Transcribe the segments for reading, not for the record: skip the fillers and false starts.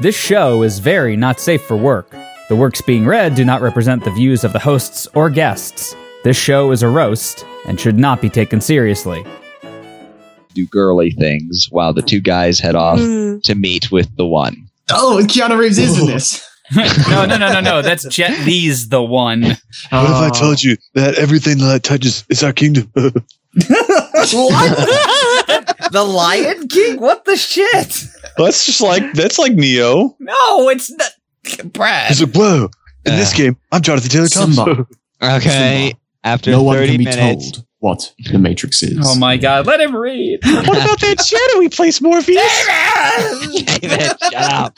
This show is very not safe for work. The works being read do not represent the views of the hosts or guests. This show is a roast and should not be taken seriously. Do girly things while the two guys head off to meet with the one. Oh, Keanu Reeves is in this. No. That's Jet Li's the one. What if I told you that everything that touches is our kingdom? What? The Lion King? What the shit? That's like Neo. No, it's not. Brad. He's like, whoa. In this game, I'm Jonathan Taylor Thompson. Okay. Simba. After No one 30 can be minutes. told what the Matrix is. Oh my god, let him read. What about that shadowy place, Morpheus? David, shut up.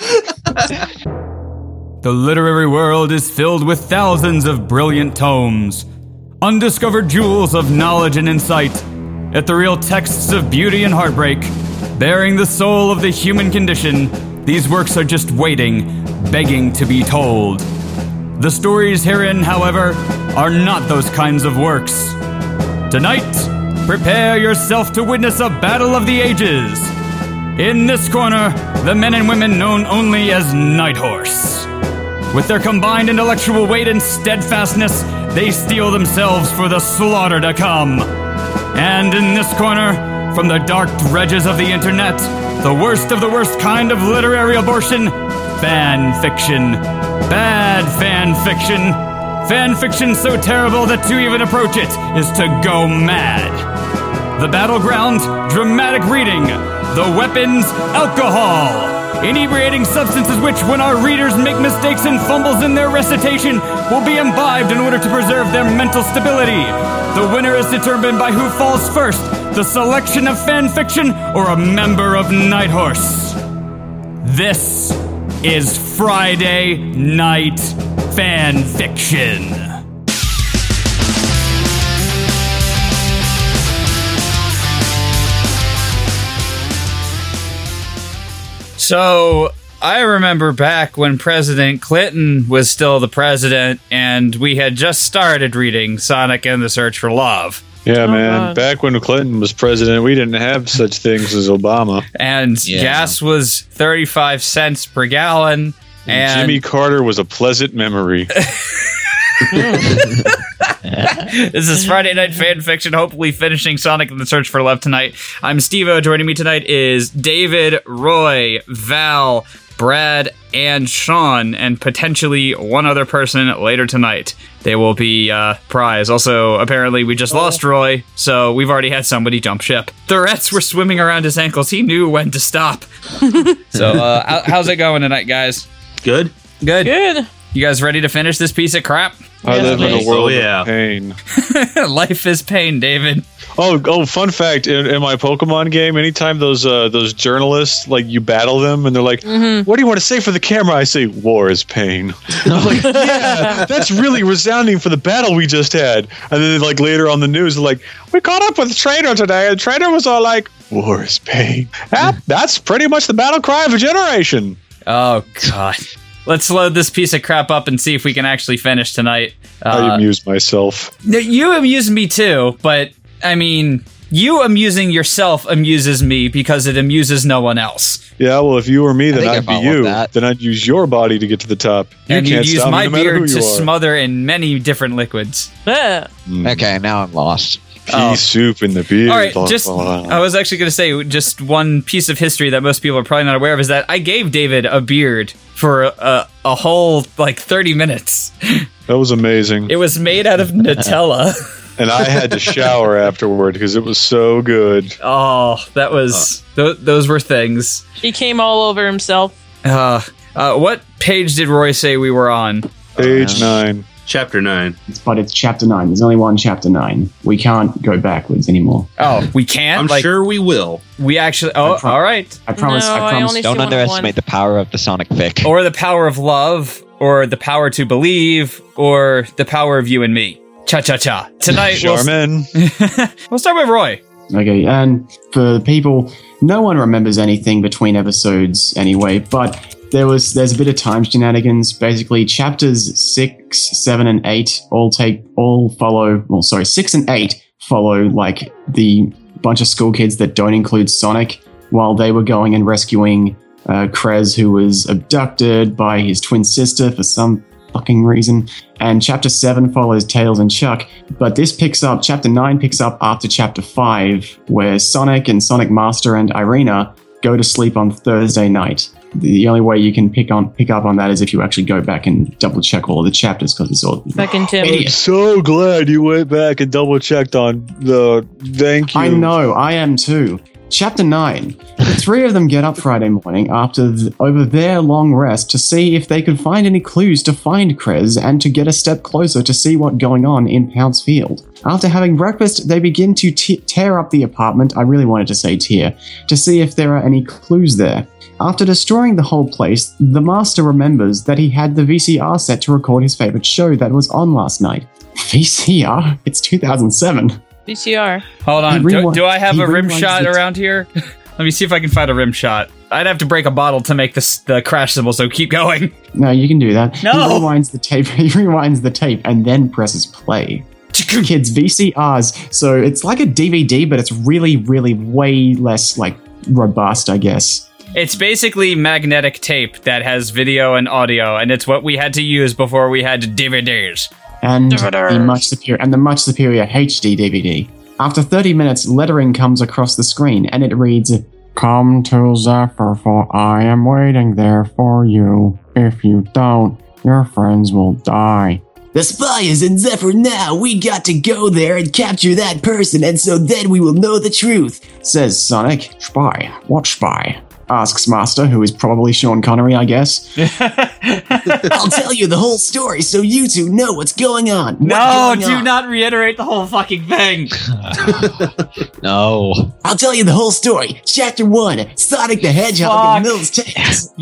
The literary world is filled with thousands of brilliant tomes, undiscovered jewels of knowledge and insight, ethereal texts of beauty and heartbreak, bearing the soul of the human condition. These works are just waiting, begging to be told. The stories herein, however, are not those kinds of works. Tonight, prepare yourself to witness a battle of the ages. In this corner, the men and women known only as Night Horse. With their combined intellectual weight and steadfastness, they steel themselves for the slaughter to come. And in this corner, from the dark dredges of the internet, the worst of the worst kind of literary abortion, fan fiction. Bad fan fiction. Fan fiction so terrible that to even approach it is to go mad. The battleground, dramatic reading. The weapons, alcohol. Inebriating substances which, when our readers make mistakes and fumbles in their recitation, will be imbibed in order to preserve their mental stability. The winner is determined by who falls first, the selection of fan fiction or a member of Night Horse. This is Friday Night Fan Fiction. So, I remember back when President Clinton was still the president, and we had just started reading Sonic and the Search for Love. Yeah, man. God. Back when Clinton was president, we didn't have such things as Obama. And gas was 35 cents per gallon. And Jimmy Carter was a pleasant memory. This is Friday Night Fan Fiction, hopefully finishing Sonic and the Search for Love tonight. I'm Steve-O. Joining me tonight is David, Roy, Val, Brad, and Sean, and potentially one other person later tonight. They will be prize. Also, apparently, we just lost Roy, so we've already had somebody jump ship. The rats were swimming around his ankles. He knew when to stop. So, how's it going tonight, guys? Good. Good. You guys ready to finish this piece of crap? I live in a world yeah. of pain. Life is pain, David. Oh! Fun fact: in my Pokemon game, anytime those journalists you battle them, and they're like, "What do you want to say for the camera?" I say, "War is pain." I'm like, yeah, that's really resounding for the battle we just had. And then later on the news, they're like, "We caught up with the trainer today, and the trainer was all like, war is pain." That's pretty much the battle cry of a generation. Oh God. Let's load this piece of crap up and see if we can actually finish tonight. I amuse myself. You amuse me too, but I mean, you amusing yourself amuses me because it amuses no one else. Yeah, well, if you were me, then I'd be you. That. Then I'd use your body to get to the top. And you'd use my beard to are. smother in many different liquids. Yeah. Okay, now I'm lost. Pea soup in the beard. All right, I was actually going to say, just one piece of history that most people are probably not aware of is that I gave David a beard for a whole 30 minutes. That was amazing. It was made out of Nutella. And I had to shower afterward because it was so good. Oh, that was those were things. He came all over himself. What page did Roy say we were on? Page 9. Chapter 9. But it's chapter 9. There's only one chapter 9. We can't go backwards anymore. Oh, we can't? I'm sure we will. We actually... Oh, all right. I promise. No, I I promise. only- Don't see one of underestimate the power of the Sonic fic. Or the power of love, or the power to believe, or the power of you and me. Cha-cha-cha. Tonight, Charmin. we'll start with Roy. Okay, and for people, no one remembers anything between episodes anyway, but there's a bit of time shenanigans. Basically, chapters 6, 7, and 8 follow 6 and 8 follow the bunch of school kids that don't include Sonic while they were going and rescuing Krez, who was abducted by his twin sister for some fucking reason. And Chapter 7 follows Tails and Chuck. But Chapter 9 picks up after Chapter 5, where Sonic and Sonic Master and Irina go to sleep on Thursday night. The only way you can pick up on that is if you actually go back and double check all of the chapters, because it's all Fucking Tim. I'm so glad you went back and double checked on the thank you. I know, I am too. Chapter 9. The three of them get up Friday morning over their long rest to see if they could find any clues to find Krez and to get a step closer to see what's going on in Pounce Field. After having breakfast, they begin to tear up the apartment, I really wanted to say tear, to see if there are any clues there. After destroying the whole place, the Master remembers that he had the VCR set to record his favorite show that was on last night. VCR? It's 2007. VCR. Hold on. Do I have a rim shot around here? Let me see if I can find a rim shot. I'd have to break a bottle to make the crash symbol, so keep going. No, you can do that. No! He rewinds the tape and then presses play. Kids, VCRs, so it's like a DVD, but it's really, really way less, robust, I guess. It's basically magnetic tape that has video and audio, and it's what we had to use before we had DVDs. And the much superior HD DVD. After 30 minutes, lettering comes across the screen, and it reads, "Come to Zephyr, for I am waiting there for you. If you don't, your friends will die." The spy is in Zephyr now. We got to go there and capture that person, and so then we will know the truth, says Sonic. Spy? What spy? Asks Master, who is probably Sean Connery, I guess. I'll tell you the whole story so you two know what's going on. Not reiterate the whole fucking thing. No. I'll tell you the whole story. Chapter 1, Sonic the Hedgehog and Mills Tails.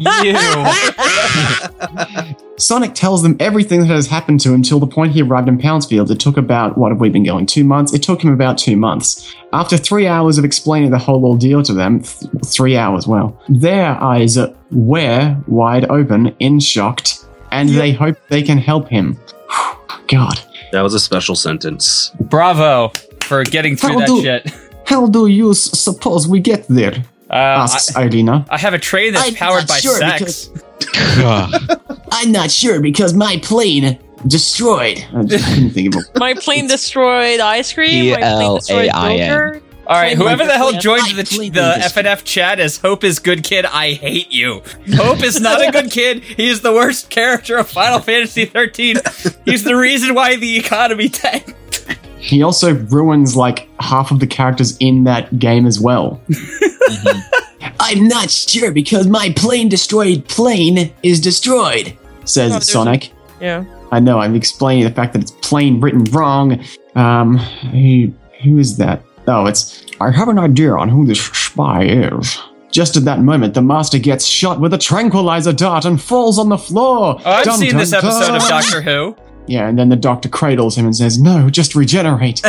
Sonic tells them everything that has happened to him till the point he arrived in Pouncefield. It took about, 2 months? It took him about 2 months. After 3 hours of explaining the whole ordeal to them, 3 hours, wow, their eyes were wide open, in shocked, and they hope they can help him. God. That was a special sentence. Bravo for getting through that shit. How do you suppose we get there? Asks Irina. I have a train that's powered by sex. I'm not sure because my plane destroyed. I couldn't think of it. My plane destroyed ice cream. My plane destroyed yogurt. All right, whoever the hell joined the FNF chat as Hope is good kid, I hate you. Hope is not a good kid. He is the worst character of Final Fantasy 13. He's the reason why the economy tanked. He also ruins half of the characters in that game as well. I'm not sure because my plane destroyed plane is destroyed, says Sonic. Yeah. I know, I'm explaining the fact that it's plain written wrong. Who is that? Oh, I have an idea on who this spy is. Just at that moment, the Master gets shot with a tranquilizer dart and falls on the floor. Oh, I've seen this episode of Doctor Who. Yeah, and then the Doctor cradles him and says, "No, just regenerate."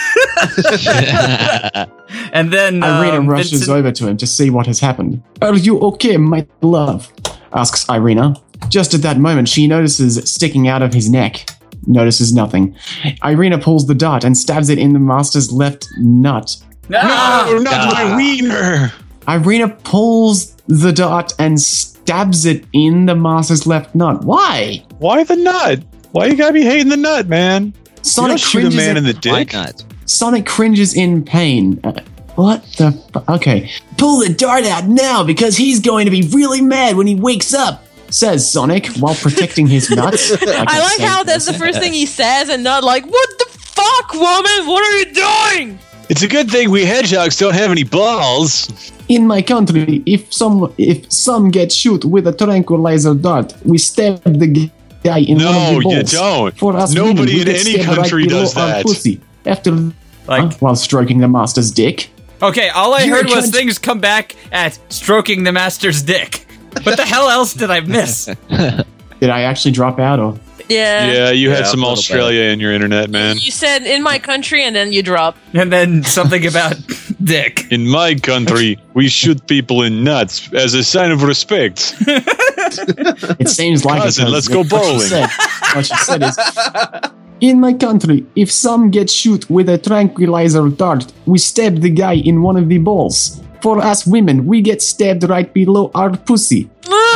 And then Irina rushes over to him to see what has happened. "Are you okay, my love?" asks Irina. Just at that moment, she notices sticking out of his neck. Notices nothing. Irina pulls the dart and stabs it in the Master's left nut. No, not my wiener! Irina pulls the dart and stabs it in the Master's left nut. Why? Why the nut? Why you gotta be hating the nut, man? Sonic shoot a man in the dick. Sonic cringes in pain. What the fuck? Okay. Pull the dart out now because he's going to be really mad when he wakes up, says Sonic while protecting his nuts. I like how that's the first thing he says and not what the fuck, woman? What are you doing? It's a good thing we hedgehogs don't have any balls. In my country, if some get shoot with a tranquilizer dart, we stab the guy in one of the balls. No, you don't. For us Nobody women, in any country does that. Pussy. After, while stroking the Master's dick. Okay, all I heard was things come back at stroking the Master's dick. What the hell else did I miss? Did I actually drop out or? Yeah, you had some Australia in your internet, man. You said in my country and then you dropped. And then something about dick. In my country, we shoot people in nuts as a sign of respect. It seems like Cousin, let's go bowling. What she said is, in my country, if some get shoot with a tranquilizer dart, we stab the guy in one of the balls. For us women, we get stabbed right below our pussy.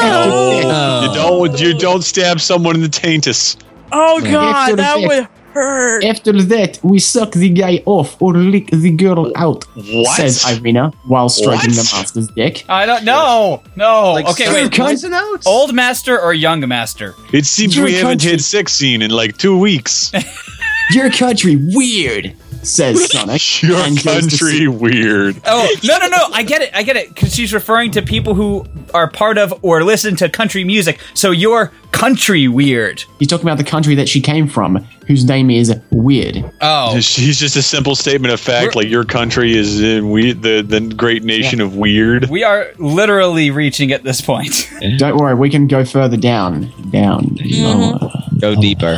You don't stab someone in the taintus. Oh god, After that that- would hurt. After that, we suck the guy off or lick the girl out, What? says Irina while stroking What? the master's dick. I don't know. No. Like, Okay, suck wait. poison out? Old master or young master? It seems Your we haven't country- hit sex scene in like 2 weeks. Your country weird, says Sonic. Your and goes to country see- weird. Oh, no. I get it. Because she's referring to people who are part of or listen to country music. So you're country weird. He's talking about the country that she came from, whose name is Weird. Oh. She's just a simple statement of fact, like your country is in the great nation of weird. We are literally reaching at this point. Don't worry, we can go further down. Lower. Go deeper.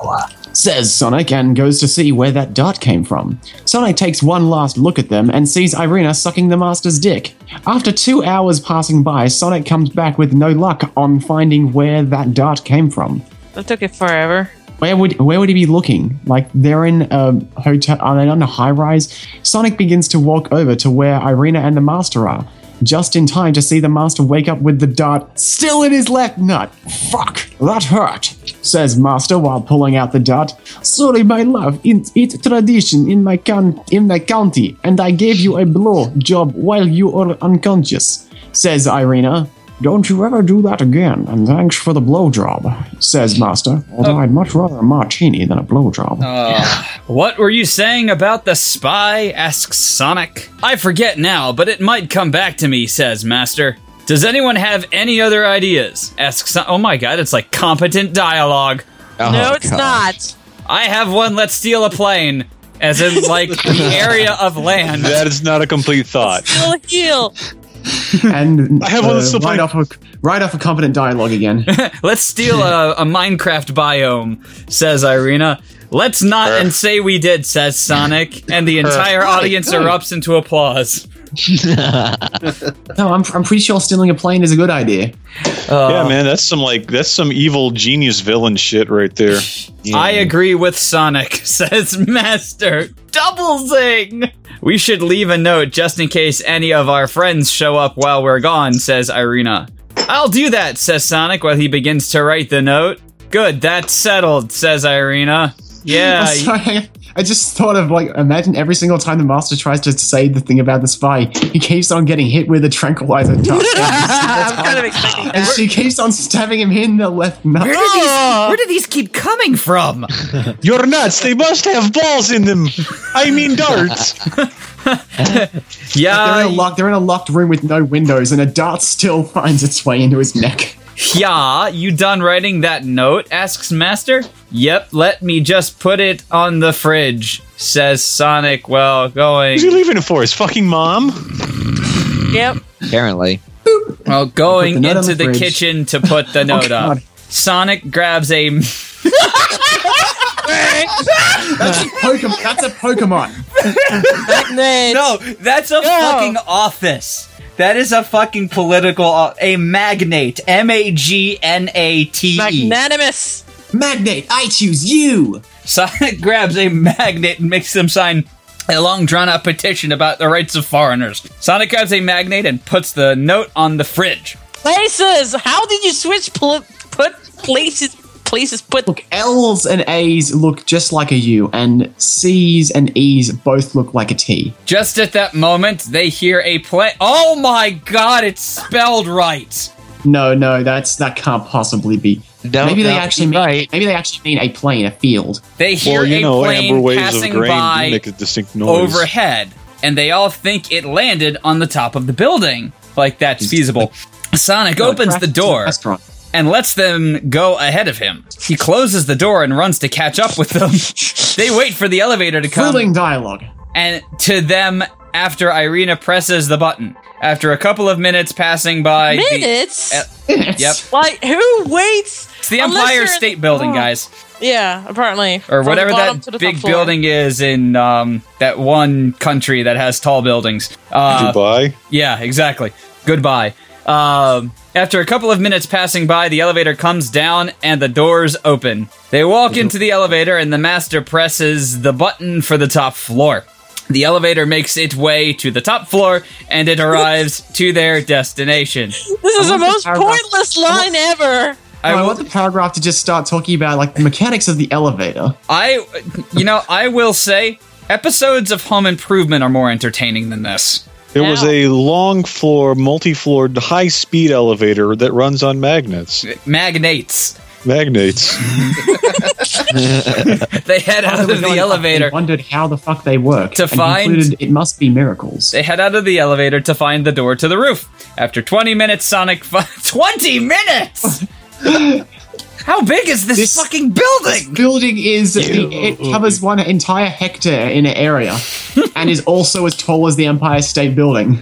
Says Sonic and goes to see where that dart came from. Sonic takes one last look at them and sees Irina sucking the master's dick. After 2 hours passing by, Sonic comes back with no luck on finding where that dart came from. That took it forever. Where would he be looking? Like, they're in a hotel, are they on a high rise? Sonic begins to walk over to where Irina and the master are, just in time to see the master wake up with the dart still in his left nut. Fuck, that hurt, says Master while pulling out the dart. Sorry, my love, it's tradition in my county, and I gave you a blow job while you are unconscious, says Irina. Don't you ever do that again, and thanks for the blowjob, says Master, although I'd much rather a martini than a blowjob. What were you saying about the spy? Asks Sonic. I forget now, but it might come back to me, says Master. Does anyone have any other ideas? Asks Oh my god, it's like competent dialogue. No, it's not. I have one, let's steal a plane. As in, like, the area of land. That is not a complete thought. Still a heel. And I have one that's still right off a competent dialogue again. Let's steal a Minecraft biome, says Irina. Let's not and say we did, says Sonic. And the entire audience erupts into applause. No, I'm pretty sure stealing a plane is a good idea. Yeah, man, that's some evil genius villain shit right there. I agree with Sonic, says Master. Double zing! We should leave a note just in case any of our friends show up while we're gone, says Irina. I'll do that, says Sonic while he begins to write the note. Good, that's settled, says Irina. Yeah. I'm sorry, I just thought of, like, imagine every single time the master tries to say the thing about the spy, he keeps on getting hit with a tranquilizer dart. I'm kind of expecting And that. she keeps on stabbing him in the left nut. Where do these keep coming from? Your nuts, they must have balls in them. I mean darts. Yeah, They're in a locked room with no windows, and a dart still finds its way into his neck. yeah, you done writing that note? Asks Master. Yep, let me just put it on the fridge, says Sonic while going. Who's he leaving it for? His fucking mom? Yep. Apparently. Well, going Put the note on into the the fridge. kitchen to put the note up. God. Sonic grabs a. That's a Pokemon. Magnet. No, that's a fucking office. That is a fucking political. A magnate. Magnate. Magnanimous. Magnate, I choose you. Sonic grabs a magnet and makes them sign a long drawn-out petition about the rights of foreigners. Sonic grabs a magnet and puts the note on the fridge. Places. How did you switch put places? Places put. Look, L's and A's look just like a U, and C's and E's both look like a T. Just at that moment, they hear a play. Oh my god, it's spelled right. No, that can't possibly be. No, maybe they no, actually you're mean, right. maybe they actually mean a plane, a field. They hear Well, you a know, amber plane waves of passing grain do by make a distinct noise. overhead, and they all think it landed on the top of the building. Like that's feasible. Sonic opens the door Restaurant. and lets them go ahead of him. He closes the door and runs to catch up with them. They wait for the elevator to come, Thrilling dialogue. and to them after Irina presses the button. After a couple of minutes passing by, Minutes. Yep. Like who waits? It's the Unless Empire you're in- State Building, Oh. guys. Yeah, apparently. Or From the whatever bottom to the that top big floor. building is in that one country that has tall buildings. Dubai. Yeah, exactly. Goodbye. After a couple of minutes passing by, the elevator comes down and the doors open. They walk into the elevator and the master presses the button for the top floor. The elevator makes its way to the top floor, and it arrives to their destination. This is the most pointless line ever. I want the paragraph to just start talking about like the mechanics of the elevator. I will say, episodes of Home Improvement are more entertaining than this. It was a long floor, multi-floored, high-speed elevator that runs on magnets. Magnates. Magnates. They head out of the elevator. I wondered how the fuck they work. To find... concluded it must be miracles. They head out of the elevator to find the door to the roof. After 20 minutes, Sonic... 20 minutes?! How big is this fucking building? This building is... It covers one entire hectare in an area and is also as tall as the Empire State Building.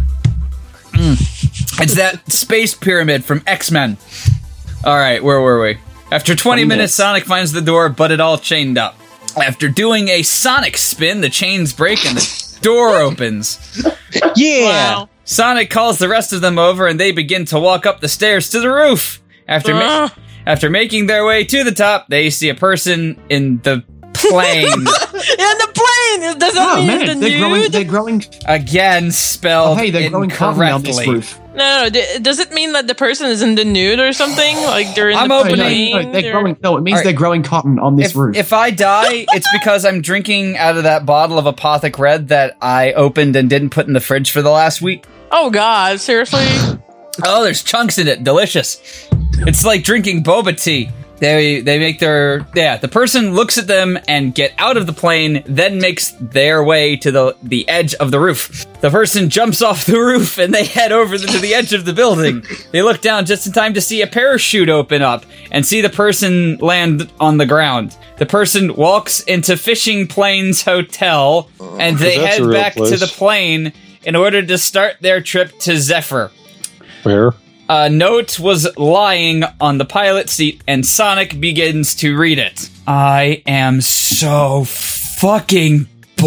It's that space pyramid from X-Men. Alright, where were we? After 20 minutes, Sonic finds the door, but it all chained up. After doing a Sonic spin, the chains break and the door opens. Yeah! Wow. Sonic calls the rest of them over, and they begin to walk up the stairs to the roof. After making their way to the top, they see a person in the plane. In the plane! Does that mean the nude? They're growing... Again, spelled they're growing cotton on this incorrectly. roof. No, does it mean that the person is in the nude or something? Like they're in I'm the opening- plane? They're growing... No, it means they're growing cotton on this roof. If I die, it's because I'm drinking out of that bottle of Apothic Red that I opened and didn't put in the fridge for the last week. Oh god, seriously? Oh, there's chunks in it. Delicious. It's like drinking boba tea. They make their... Yeah, the person looks at them and get out of the plane, then makes their way to the edge of the roof. The person jumps off the roof and they head over to the edge of the building. They look down just in time to see a parachute open up and see the person land on the ground. The person walks into Fishing Plains Hotel and they That's head a real back place. to the plane in order to start their trip to Zephyr. Where? A note was lying on the pilot seat, and Sonic begins to read it. I am so fucking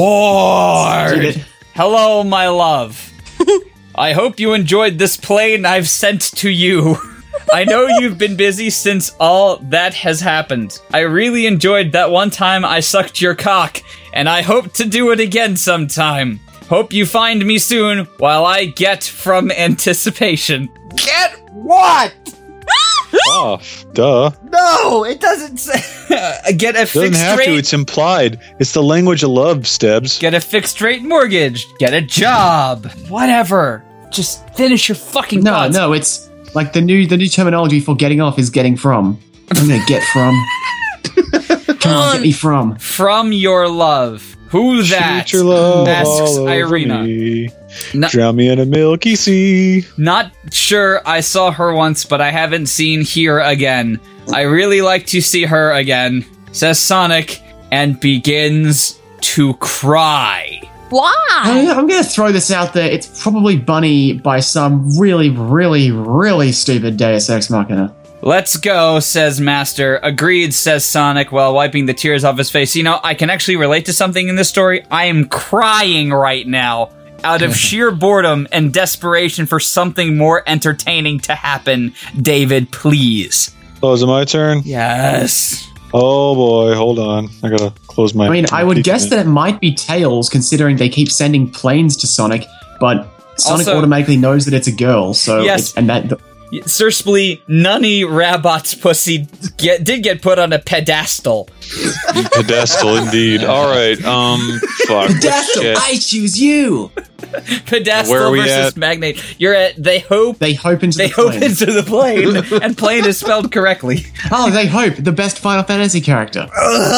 bored. Hello, my love. I hope you enjoyed this plane I've sent to you. I know you've been busy since all that has happened. I really enjoyed that one time I sucked your cock, and I hope to do it again sometime. Hope you find me soon while I get from anticipation. Get what? Oh, duh. No, it doesn't say. Get a Doesn't fixed have to. rate. It's implied. It's the language of love, Stebbs. Get a fixed rate mortgage. Get a job. Whatever. Just finish your fucking thoughts. No, it's like the new terminology for getting off is getting from. I'm gonna get from. Come on, get me from. From your love. Who that? Shoot your love asks all over Irina. me. No- Drown me in a milky sea. Not sure I saw her once, but I haven't seen her again. I really like to see her again, says Sonic, and begins to cry. Why? I'm gonna throw this out there. It's probably Bunny by some really, really, really stupid Deus Ex Machina. Let's go, says Master. Agreed, says Sonic while wiping the tears off his face. You know, I can actually relate to something in this story. I am crying right now out of sheer boredom and desperation for something more entertaining to happen. David, please. Oh, is it my turn? Yes. Oh boy, hold on. I gotta close my... I mean, I would guess that it might be Tails, considering they keep sending planes to Sonic, but Sonic Also- automatically knows that it's a girl, so... Yes. And that... Sir Splee, Nunny Rabot's pussy did get put on a pedestal. Pedestal, indeed. Alright, fuck. Pedestal, Shit. I choose you. Pedestal Where are we versus at? Magnate. You're at They Hope into They the hope plane. into the plane, and plane is spelled correctly. Oh, They Hope, the best Final Fantasy character.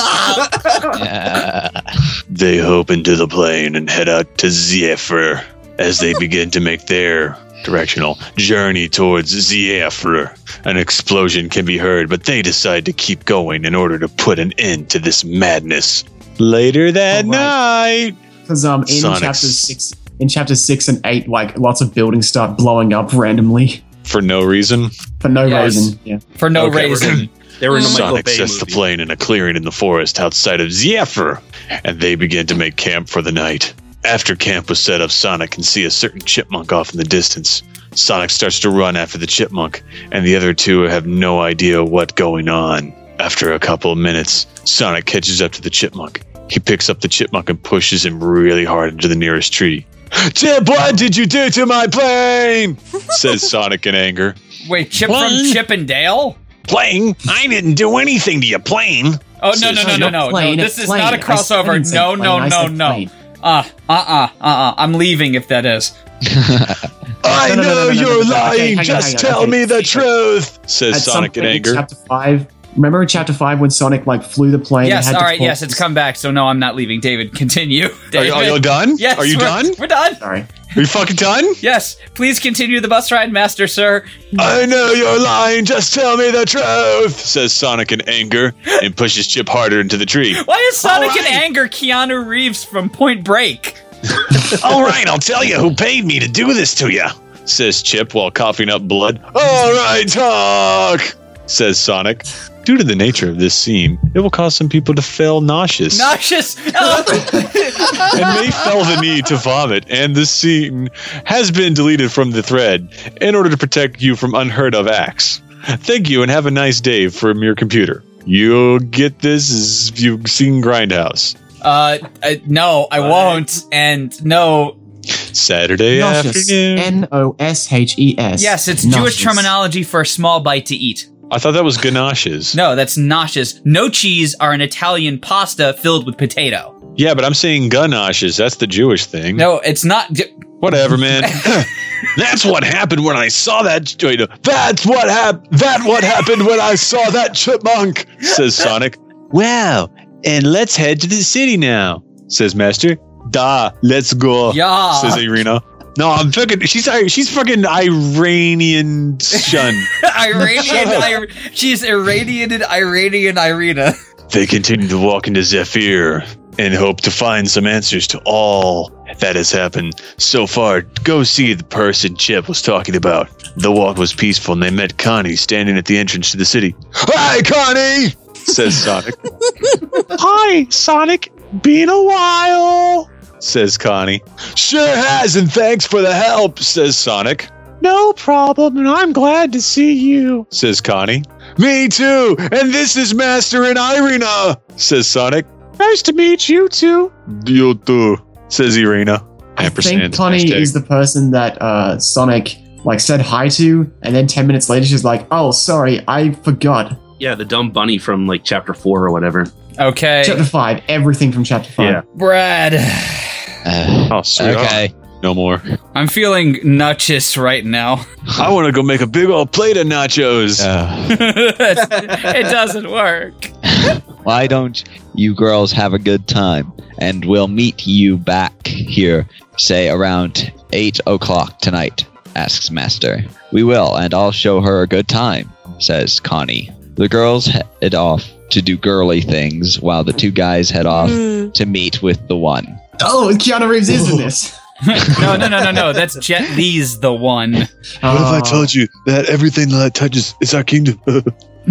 They hope into the plane and head out to Zephyr as they begin to make their directional journey towards Zephyr. An explosion can be heard, but they decide to keep going in order to put an end to this madness. Later that night, Because in Sonic's- chapters 6 and 8, like lots of buildings start blowing up randomly for no reason, for no Yes. reason. Yeah. For no Okay, reason. They were in the Michael Sonic Bay sets the movie. plane in a clearing in the forest outside of Zephyr, and they begin to make camp for the night. After camp was set up, Sonic can see a certain chipmunk off in the distance. Sonic starts to run after the chipmunk, and the other two have no idea what's going on. After a couple of minutes, Sonic catches up to the chipmunk. He picks up the chipmunk and pushes him really hard into the nearest tree. Chip, what did you do to my plane? Says Sonic in anger. Wait, Chip from Chip and Dale? Plane? I didn't do anything to your plane. Oh, no. This is not a crossover. No. I'm leaving if that is. I know you're lying. Just tell me the truth, says Sonic in anger. Chapter 5. Remember in Chapter 5 when Sonic flew the plane? Yes, alright, yes, it's come back, so no, I'm not leaving. David, continue. David. Are you done? Yes, are you done? We're done. Sorry. Are you fucking done? Yes, please continue the bus ride, Master Sir. I know you're lying, just tell me the truth, says Sonic in anger, and pushes Chip harder into the tree. Why is Sonic in anger Keanu Reeves from Point Break? Alright, I'll tell you who paid me to do this to you, says Chip while coughing up blood. Alright, talk, says Sonic. Due to the nature of this scene, it will cause some people to feel nauseous. Nauseous! And may feel the need to vomit, and this scene has been deleted from the thread in order to protect you from unheard of acts. Thank you and have a nice day from your computer. You'll get this if you've seen Grindhouse. No, I won't, and no. Saturday afternoon. Noshes. Yes, it's Nauseous. Jewish terminology for a small bite to eat. I thought that was ganaches. No, that's nauseous. No cheese are an Italian pasta filled with potato. Yeah, but I'm saying ganaches. That's the Jewish thing. No, it's not. Whatever, man. That's what happened when I saw that. That's what happened when I saw that chipmunk, says Sonic. Wow, and let's head to the city now, says Master. Let's go, says Irina. No, I'm fucking. She's fucking Iranian shun. She's irradiated Iranian Irina. They continue to walk into Zephyr and hope to find some answers to all that has happened so far. Go see the person Chip was talking about. The walk was peaceful, and they met Connie standing at the entrance to the city. Hi, Connie, says Sonic. Hi, Sonic. Been a while, says Connie. Sure has, and thanks for the help, says Sonic. No problem, and I'm glad to see you, says Connie. Me too, and this is Master and Irina, says Sonic. Nice to meet you too. You too, says Irina. I think Connie is the person that Sonic said hi to, and then 10 minutes later she's like, oh, sorry, I forgot. Yeah, the dumb bunny from Chapter 4 or whatever. Okay. Chapter 5, everything from Chapter 5. Yeah. Brad. Okay. No more. I'm feeling nutchous right now. I want to go make a big old plate of nachos. It doesn't work. Why don't you girls have a good time? And we'll meet you back here, say around 8 o'clock tonight, asks Master. We will, and I'll show her a good time, says Connie. The girls head off to do girly things while the two guys head off to meet with the one. Oh, Keanu Reeves is in this. No. That's Jet Li's the one. What if I told you that everything that touches is our kingdom? What?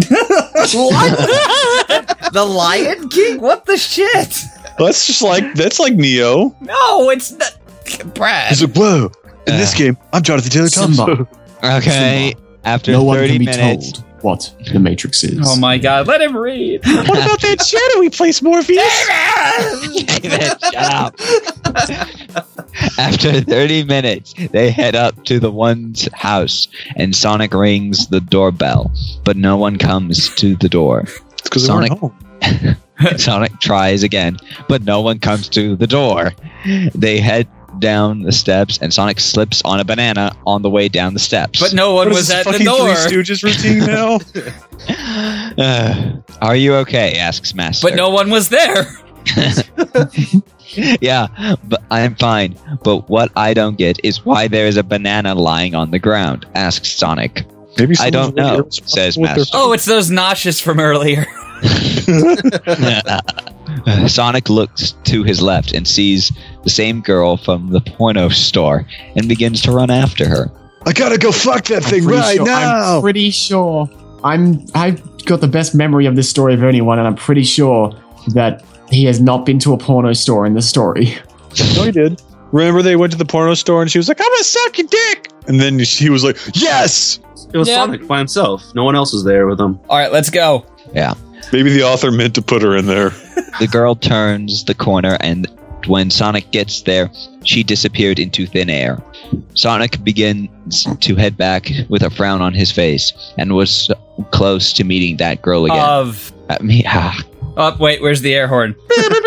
The Lion King? What the shit? That's like Neo. No, it's not. Brad. He's like, whoa. In this game, I'm Jonathan Taylor Thompson. Okay, after no 30 one can be minutes. told what the Matrix is. Oh my god, let him read. What about that shadowy place, Morpheus? David, shut up. After 30 minutes, they head up to the one's house, and Sonic rings the doorbell, but no one comes to the door. It's because Sonic home. Sonic tries again, but no one comes to the door. They head down the steps, and Sonic slips on a banana on the way down the steps. But no one was at the door. Three Stooges routine now. Are you okay? Asks Master. But no one was there. Yeah, but I'm fine. But what I don't get is why there is a banana lying on the ground, asks Sonic. Maybe I don't know, says Master. Oh, it's those nauseous from earlier. Sonic looks to his left and sees the same girl from the porno store and begins to run after her. I gotta go fuck that thing right now! I'm pretty sure. I've got the best memory of this story of anyone, and I'm pretty sure that he has not been to a porno store in the story. No, he did. Remember they went to the porno store and she was like, I'm gonna suck your dick! And then he was like, yes! It was Sonic by himself. No one else was there with him. Alright, let's go. Yeah. Maybe the author meant to put her in there. The girl turns the corner, and when Sonic gets there, she disappeared into thin air. Sonic begins to head back with a frown on his face, and was so close to meeting that girl again. Oh, wait, where's the air horn?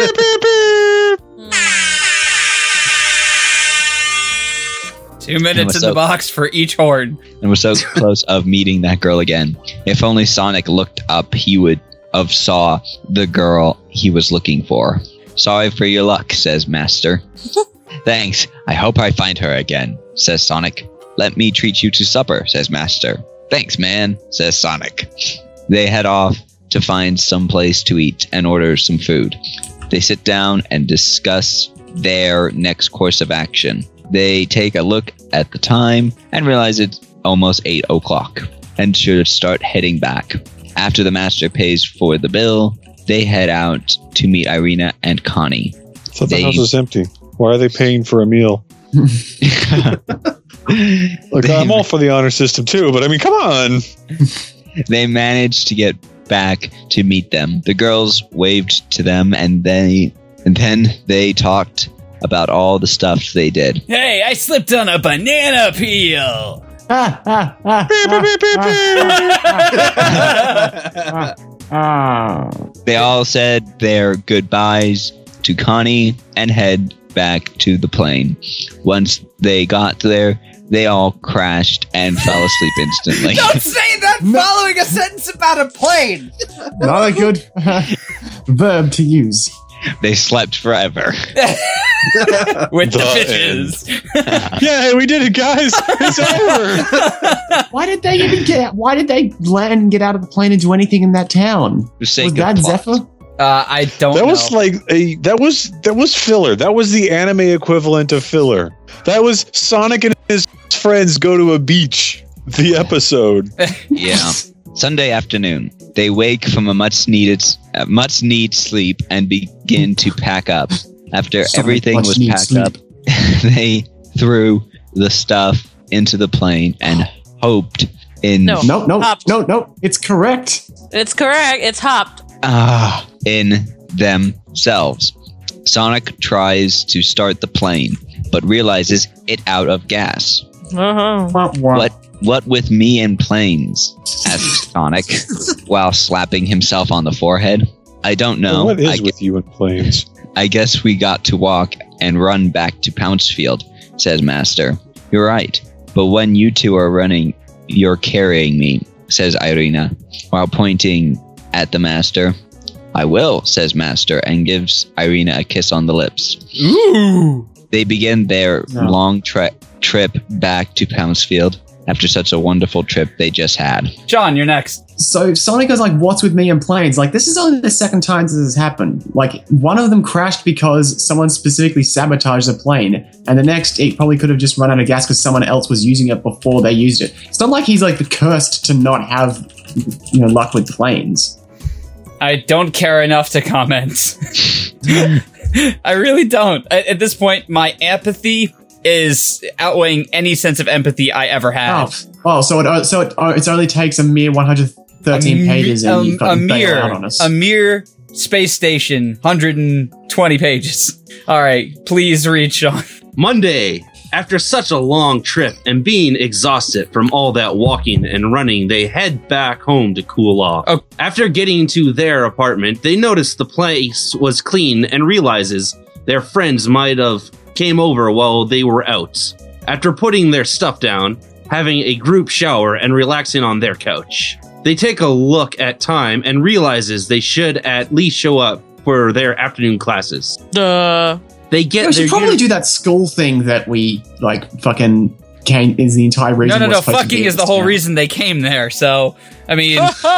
2 minutes in the box for each horn. And was so close of meeting that girl again. If only Sonic looked up, he would have saw the girl he was looking for. Sorry for your luck, says Master. Thanks. I hope I find her again, says Sonic. Let me treat you to supper, says Master. Thanks, man, says Sonic. They head off to find some place to eat and order some food. They sit down and discuss their next course of action. They take a look at the time and realize it's almost 8 o'clock and should start heading back. After the Master pays for the bill, they head out to meet Irina and Connie. So the house is empty. Why are they paying for a meal? Look, I'm all for the honor system too, but I mean, come on. They managed to get back to meet them. The girls waved to them, and then they talked about all the stuff they did. Hey, I slipped on a banana peel. They all said their goodbyes to Connie and head back to the plane. Once they got there, they all crashed and fell asleep instantly. Don't say that following a sentence about a plane! Not a good verb to use. They slept forever. With the fishes. Yeah, we did it, guys. It's over. Why did they even why did they land and get out of the plane and do anything in that town? Was that Zephyr? I don't know. That was like that was filler. That was the anime equivalent of filler. That was Sonic and his friends go to a beach. The episode. Yeah. Sunday afternoon, they wake from a much needed sleep and begin to pack up. After everything was packed up, they threw the stuff into the plane and hoped in. No, it's correct. It's correct. It's hopped. In themselves. Sonic tries to start the plane, but realizes it out of gas. What with me and planes? Asks Sonic, while slapping himself on the forehead. I don't know. What is with you and planes? I guess we got to walk and run back to Pouncefield, says Master. You're right, but when you two are running, you're carrying me, says Irina, while pointing at the Master. I will, says Master, and gives Irina a kiss on the lips. Ooh! They begin their long trip back to Pouncefield after such a wonderful trip they just had. John, you're next. So Sonic goes like, what's with me and planes? Like, this is only the second time this has happened. Like, one of them crashed because someone specifically sabotaged the plane, and the next, it probably could have just run out of gas because someone else was using it before they used it. It's not like he's like cursed to not have, luck with planes. I don't care enough to comment. I really don't. At this point, my empathy is outweighing any sense of empathy I ever had. So it only takes a mere 113 pages, and you fucking bail out on us. A mere space station, 120 pages. All right, please read, Sean. Monday. After such a long trip and being exhausted from all that walking and running, they head back home to cool off. Oh. After getting to their apartment, they notice the place was clean and realizes their friends might have came over while they were out. After putting their stuff down, having a group shower and relaxing on their couch, they take a look at time and realizes they should at least show up for their afternoon classes. They get. We should probably do that school thing that we fucking came is the entire reason. No. Fucking is the whole reason they came there. So I mean,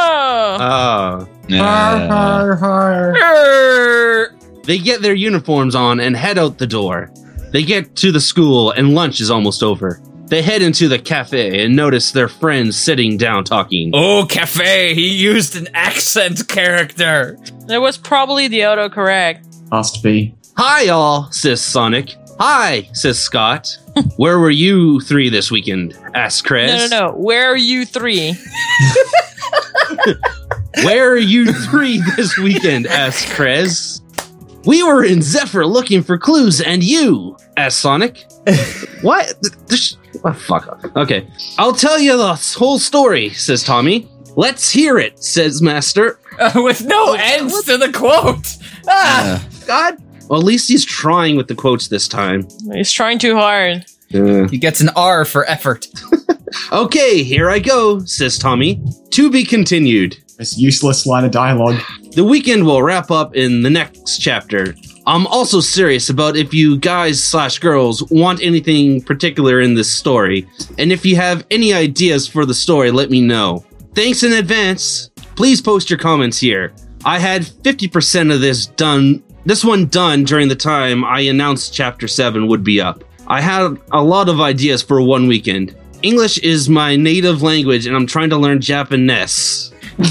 they get their uniforms on and head out the door. They get to the school and lunch is almost over. They head into the cafe and notice their friends sitting down talking. Oh, cafe! He used an accent character. It was probably the autocorrect. Must be. Hi, y'all, says Sonic. Hi, says Scott. Where were you three this weekend? Asks Chris. No. Where are you three? Where are you three this weekend? Asked Krez. We were in Zephyr looking for clues, and you? Asked Sonic. What? Fuck off. Okay. I'll tell you the whole story, says Tommy. Let's hear it, says Master. With no ends to the quote. God. Well, at least he's trying with the quotes this time. He's trying too hard. He gets an R for effort. Okay, here I go, says Tommy. To be continued. This useless line of dialogue. The weekend will wrap up in the next chapter. I'm also serious about if you guys/girls want anything particular in this story. And if you have any ideas for the story, let me know. Thanks in advance. Please post your comments here. I had 50% of this one done during the time I announced Chapter 7 would be up. I had a lot of ideas for one weekend. English is my native language and I'm trying to learn Japanese.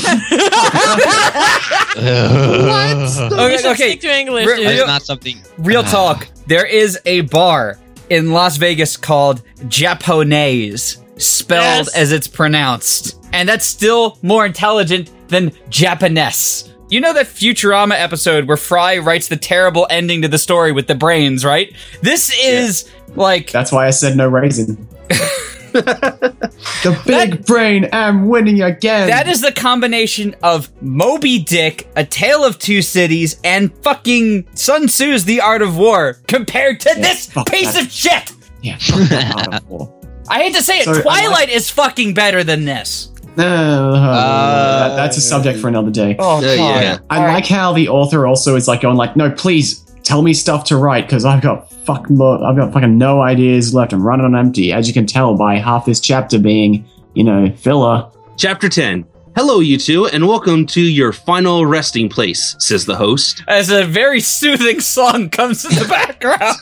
Okay, stick to English, dude. That's not something. Real talk. There is a bar in Las Vegas called Japonese, spelled as it's pronounced. And that's still more intelligent than Japanese. You know that Futurama episode where Fry writes the terrible ending to the story with the brains, right? This is like... That's why I said no raisin. The big brain, I'm winning again. That is the combination of Moby Dick, A Tale of Two Cities, and fucking Sun Tzu's The Art of War compared to this piece of shit. Yeah, fuck that Art of War. I hate to say it, So, Twilight is fucking better than this. That's a subject for another day. Oh, God. Yeah. I like how the author also is like going like, no, please tell me stuff to write because I've got fucking no ideas left. I'm running on empty, as you can tell by half this chapter being, filler. Chapter 10. Hello, you two, and welcome to your final resting place, says the host. As a very soothing song comes in the background.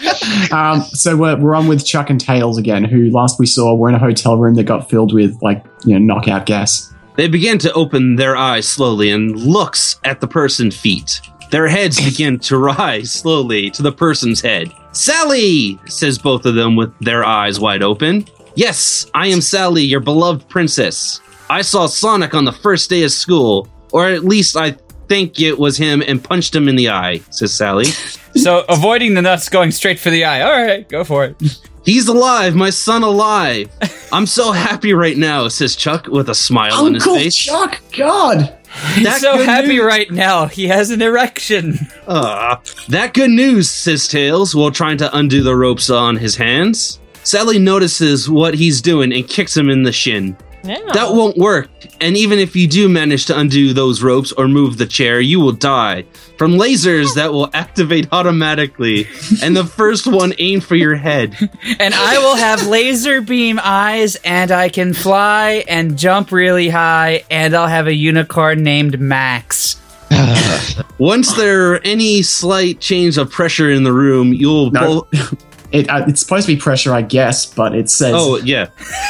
So we're on with Chuck and Tails again, who last we saw were in a hotel room that got filled with knockout gas. They begin to open their eyes slowly and looks at the person's feet. Their heads begin to rise slowly to the person's head. Sally, says both of them with their eyes wide open. Yes, I am Sally, your beloved princess. I saw Sonic on the first day of school, or at least I think it was him, and punched him in the eye, says Sally. So avoiding the nuts, going straight for the eye. All right, go for it. He's alive, my son alive. I'm so happy right now, says Chuck with a smile on his Uncle face. Chuck, God! He's so happy right now. He has an erection. That good news, says Tails, while trying to undo the ropes on his hands. Sally notices what he's doing and kicks him in the shin. Yeah. That won't work, and even if you do manage to undo those ropes or move the chair, you will die from lasers that will activate automatically, and the first one aimed for your head. And I will have laser beam eyes, and I can fly and jump really high, and I'll have a unicorn named Max. Once there are any slight change of pressure in the room, you'll No. It's supposed to be pressure, I guess, but it says... Oh, yeah.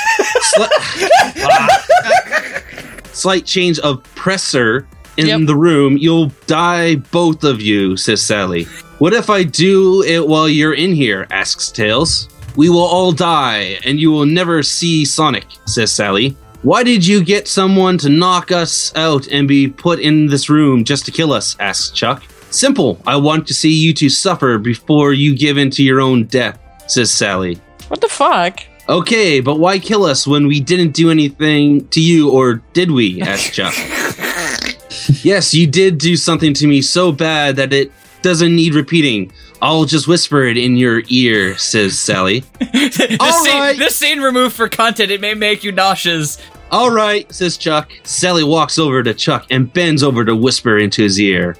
Slight change of pressure in the room, you'll die, both of you, says Sally. What if I do it while you're in here, asks Tails. We will all die, and you will never see Sonic, says Sally. Why did you get someone to knock us out and be put in this room just to kill us, asks Chuck. Simple. I want to see you two suffer before you give in to your own death, says Sally. What the fuck? Okay, but why kill us when we didn't do anything to you, or did we? Asked Chuck. Yes, you did do something to me so bad that it doesn't need repeating. I'll just whisper it in your ear, says Sally. This scene removed for content, it may make you nauseous. All right, says Chuck. Sally walks over to Chuck and bends over to whisper into his ear.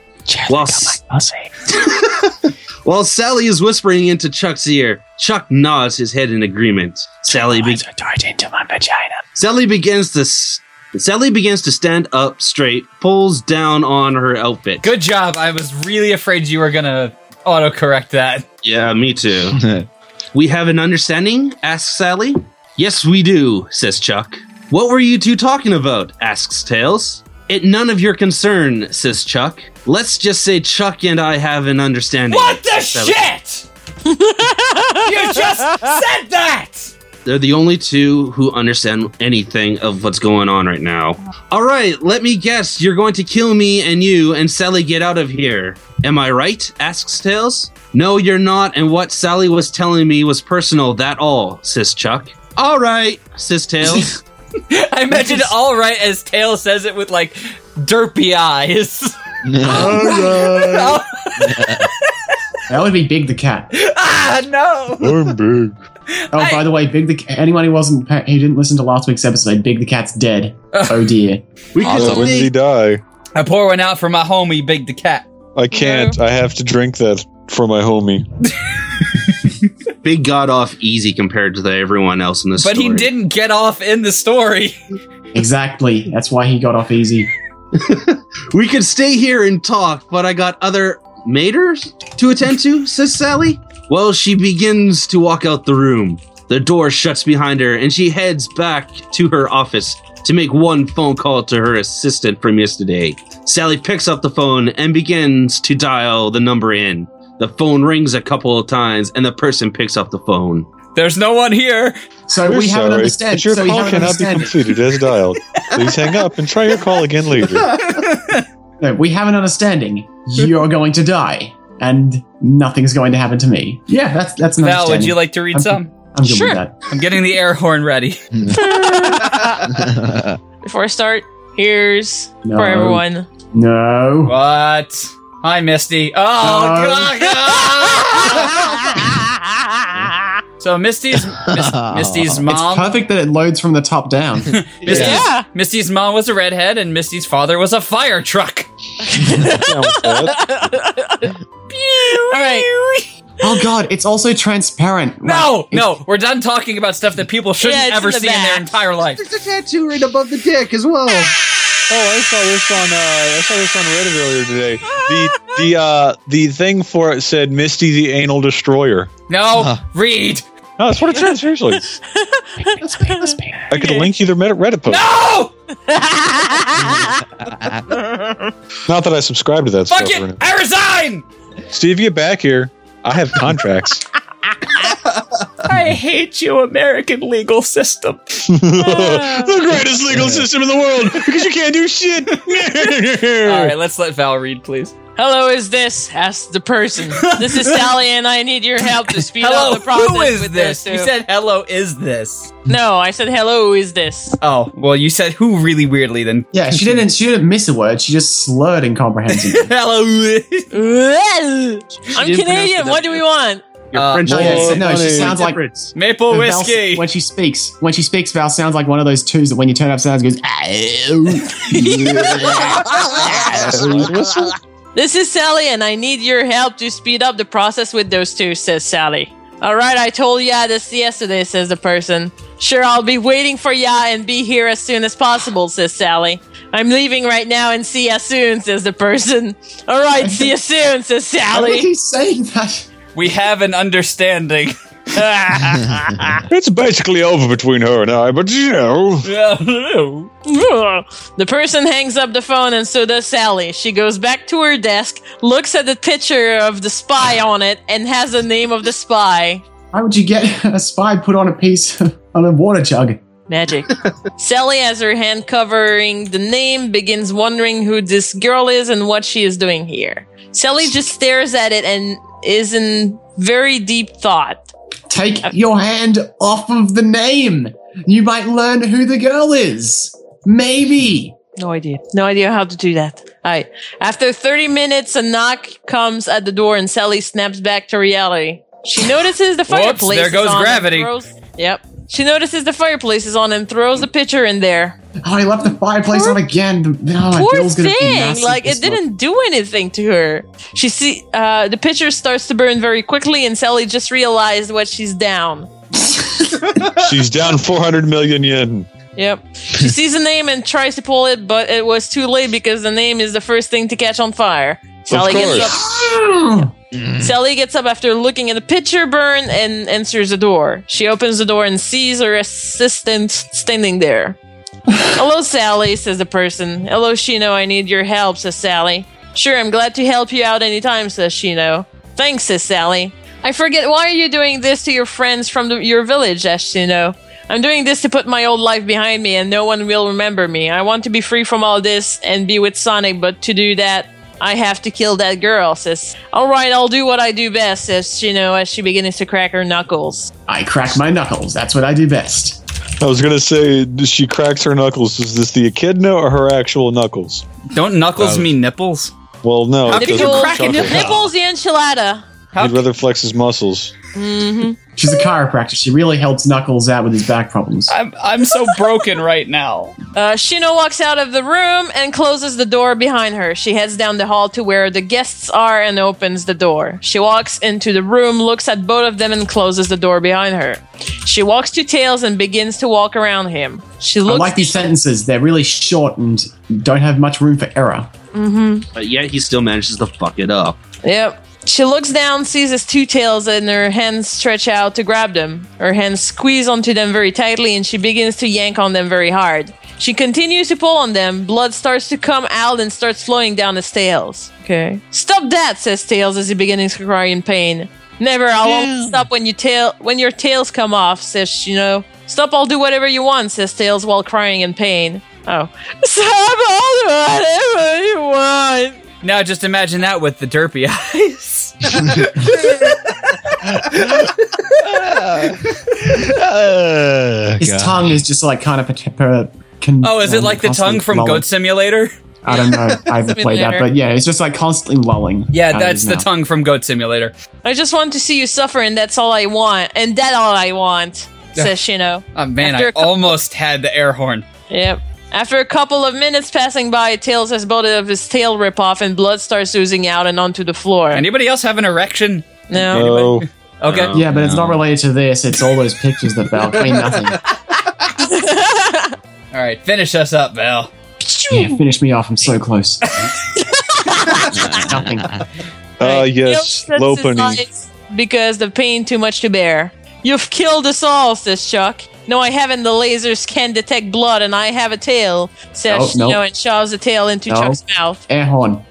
While Sally is whispering into Chuck's ear, Chuck nods his head in agreement. Sally begins to stand up straight, pulls down on her outfit. Good job. I was really afraid you were gonna autocorrect that. Yeah, me too. We have an understanding? Asks Sally. Yes, we do, says Chuck. What were you two talking about? Asks Tails. It none of your concern, says Chuck. Let's just say Chuck and I have an understanding. What the shit? You just said that! They're the only two who understand anything of what's going on right now. All right, let me guess. You're going to kill me and you and Sally get out of here. Am I right? Asks Tails. No, you're not. And what Sally was telling me was personal. That all, says Chuck. All right, says Tails. I imagine all right as Tails says it with like derpy eyes. That would be Big the cat. No. I'm big. Oh, by the way, anyone who didn't listen to last week's episode, Big the cat's dead. Oh dear. We could When did he die? I pour one out for my homie, Big the Cat. I can't. I have to drink that for my homie. Big got off easy compared to everyone else in the story. But he didn't get off in the story. Exactly. That's why he got off easy. We could stay here and talk, but I got other matters to attend to, says Sally. Well, she begins to walk out the room. The door shuts behind her, and she heads back to her office to make one phone call to her assistant from yesterday. Sally picks up the phone and begins to dial the number in. The phone rings a couple of times, and the person picks up the phone. There's no one here. So We're we have an sorry, understanding. but your So we call have an cannot be understanding. completed as dialed. Please hang up and try your call again later. No, we have an understanding. You're going to die, and nothing's going to happen to me. Yeah, that's an Val, understanding. would you like to read some? I'm good Sure. with that. I'm getting the air horn ready. Before I start, here's No. for everyone. No. What? Hi, Misty. Oh, God. So Misty's It's mom. perfect that it loads from the top down. Yeah. Misty's mom was a redhead, and Misty's father was a fire truck. All right. Oh god, it's also transparent. No, we're done talking about stuff that people shouldn't Yeah, it's ever in the see in their back. entire life. There's a tattoo right above the dick as well. Oh, I saw this on Reddit earlier today. The thing for it said Misty the Anal Destroyer. No, read. No, that's what it says, seriously. I could link you their Reddit post. No! Not that I subscribe to that Fuck stuff. it! I resign! Steve, get back here. I have contracts. I hate you, American legal system. The greatest legal system in the world because you can't do shit. All right, let's let Val read, please. Hello, is this? Asks the person. This is Sally, and I need your help to speed Hello, up the process who is with this? this. You said, hello, is this? No, I said, hello, who is this? Oh, well, you said who really weirdly then. Yeah, she didn't miss a word. She just slurred incomprehensibly. Hello. I'm Canadian. What do we want? Your French No, yeah, More no, she money. sounds like Maple Val- whiskey. when she speaks. When she speaks, Val sounds like one of those twos that when you turn up sounds goes. This is Sally, and I need your help to speed up the process with those two, says Sally. Alright, I told ya this yesterday, says the person. Sure, I'll be waiting for ya and be here as soon as possible, says Sally. I'm leaving right now and see ya soon, says the person. Alright, see ya soon, says Why do Sally. you keep saying that? We have an understanding. It's basically over between her and I, but you know. The person hangs up the phone, and so does Sally. She goes back to her desk, looks at the picture of the spy on it, and has the name of the spy. Why would you get a spy put on a piece on a water jug? Magic. Sally has her hand covering the name, begins wondering who this girl is and what she is doing here. Sally just stares at it and is in very deep thought. Take your hand off of the name. You might learn who the girl is. Maybe. No idea. No idea how to do that. Alright. After 30 minutes, a knock comes at the door and Sally snaps back to reality. She notices the fireplace there goes is on gravity. and throws- Yep. She notices the fireplace is on and throws the picture in there. Oh, I left the fireplace on again. Oh, my Poor bill's gonna be thing! massive Like, this it didn't do anything to her. She see the picture starts to burn very quickly and Sally just realized what she's down. She's down 400 million yen. Yep. She sees the name and tries to pull it, but it was too late because the name is the first thing to catch on fire. Sally gets up after looking at the picture burn and enters the door. She opens the door and sees her assistant standing there. Hello, Sally, says the person. Hello, Shino, I need your help, says Sally. Sure, I'm glad to help you out anytime, says Shino. Thanks, says Sally. I forget, why are you doing this to your friends from your village, Ashino? I'm doing this to put my old life behind me and no one will remember me. I want to be free from all this and be with Sonic, but to do that, I have to kill that girl, says. Alright, I'll do what I do best, says Shino as she begins to crack her knuckles. I crack my knuckles. That's what I do best. I was gonna say, she cracks her knuckles. Is this the echidna or her actual knuckles? Don't knuckles mean nipples? Well, no. How it can you doesn't crack a chuckle. nipple? Nipples the enchilada. He'd rather flex his muscles. Mm-hmm. She's a chiropractor. She really helps Knuckles out with his back problems. I'm so broken right now. Shino walks out of the room and closes the door behind her. She heads down the hall to where the guests are and opens the door. She walks into the room, looks at both of them, and closes the door behind her. She walks to Tails and begins to walk around him. She I looks. like these sentences. They're really short and don't have much room for error. Mm-hmm. But yet he still manages to fuck it up. Yep. She looks down, sees his two tails, and her hands stretch out to grab them. Her hands squeeze onto them very tightly, and she begins to yank on them very hard. She continues to pull on them. Blood starts to come out and starts flowing down his tails. Okay. Stop that, says Tails as he begins to cry in pain. Never, I won't stop when your tails come off, says Shino. Stop, I'll do whatever you want, says Tails while crying in pain. Oh. Stop, I'll do whatever you want. Now just imagine that with the derpy eyes. His tongue is just like kind of... Oh, is it like the tongue from Goat Simulator? I don't know. I haven't played that, but yeah, it's just like constantly lulling. Yeah, out of that's his the mouth. tongue from Goat Simulator. I just want to see you suffer, and that's all I want. And that's all I want, says Shino. Oh man, After I a couple- almost had the air horn. Yep. After a couple of minutes passing by, Tails has both of his tail rip off, and blood starts oozing out and onto the floor. Anybody else have an erection? No. Anybody? Okay. Yeah, but it's not related to this. It's all those pictures that Val mean nothing. All right, finish us up, Val. Yeah, finish me off. I'm so close. Nothing. Yes, Tails low sets his punny. eyes because the pain too much to bear. You've killed us all, says Chuck. No, I haven't. The lasers can detect blood, and I have a tail, says No, Shino, no. and shoves the tail into No. Chuck's mouth. Air horn.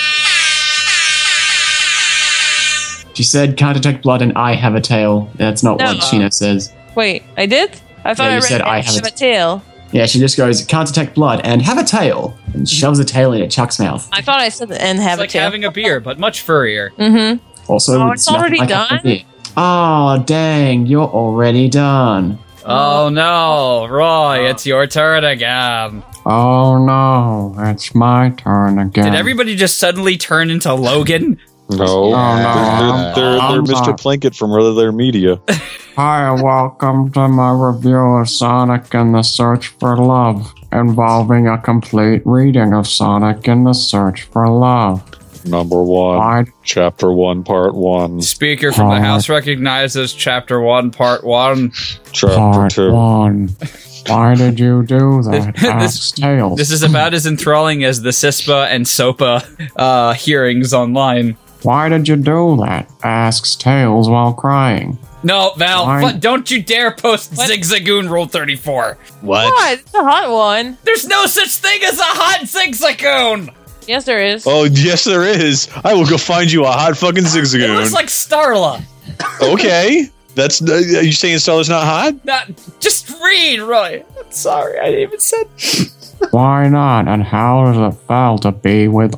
She said, can't detect blood and I have a tail. That's not what No. Shino says. Wait, I did? I thought Yeah, I you read said I have have a tail. Yeah, she just goes, can't detect blood and have a tail. And shoves a tail into Chuck's mouth. I thought I said and have It's like a tail. having a beer, but much furrier. Mm-hmm. Also, Oh, it's already nothing done? having a beer. Oh, dang, you're already done. Oh no, Roy, it's your turn again. Oh no, it's my turn again. Did everybody just suddenly turn into Logan? No, Oh, no. they're I'm Mr. not. Plinkett from Rother Media. Hi, welcome to my review of Sonic and the Search for Love, involving a complete reading of Sonic and the Search for Love. Number 1, Why? Chapter 1, Part 1, Speaker from the House recognizes Chapter 1, Part 1 Chapter Part 2. 1. Why did you do that? Asks Tails. This is about as enthralling as the CISPA and SOPA hearings online. Why did you do that? Asks Tails while crying. No, Val, Why? don't you dare post Zigzagoon Rule 34. What? It's a hot one. There's no such thing as a hot Zigzagoon! Yes, there is. Oh, yes, there is. I will go find you a hot fucking It looks Zigzagoon. like Starla. Okay. That's. Are you saying Stella's not hot? Not, just read, Roy. I'm sorry, I even said. Why not? And how does it feel to be with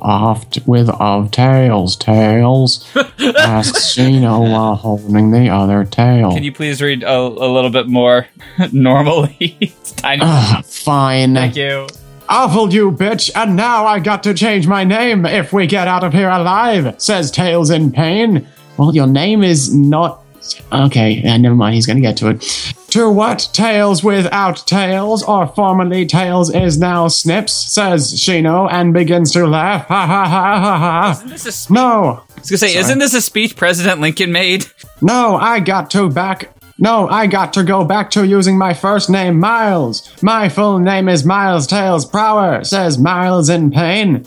Tails? Tails? Asks Shino while holding the other tail. Can you please read a little bit more normally? It's tiny. Fine. Thank you. Awful you, bitch, and now I got to change my name if we get out of here alive, says Tails in pain. Well, your name is not... Okay, never mind, he's gonna get to it. To what Tails without tails, or formerly Tails is now Snips, says Shino, and begins to laugh. Ha ha ha ha ha. Isn't this a speech? No, I was gonna say, isn't this a speech President Lincoln made? no, I got to go back to using my first name, Miles. My full name is Miles Tails Prower, says Miles in pain.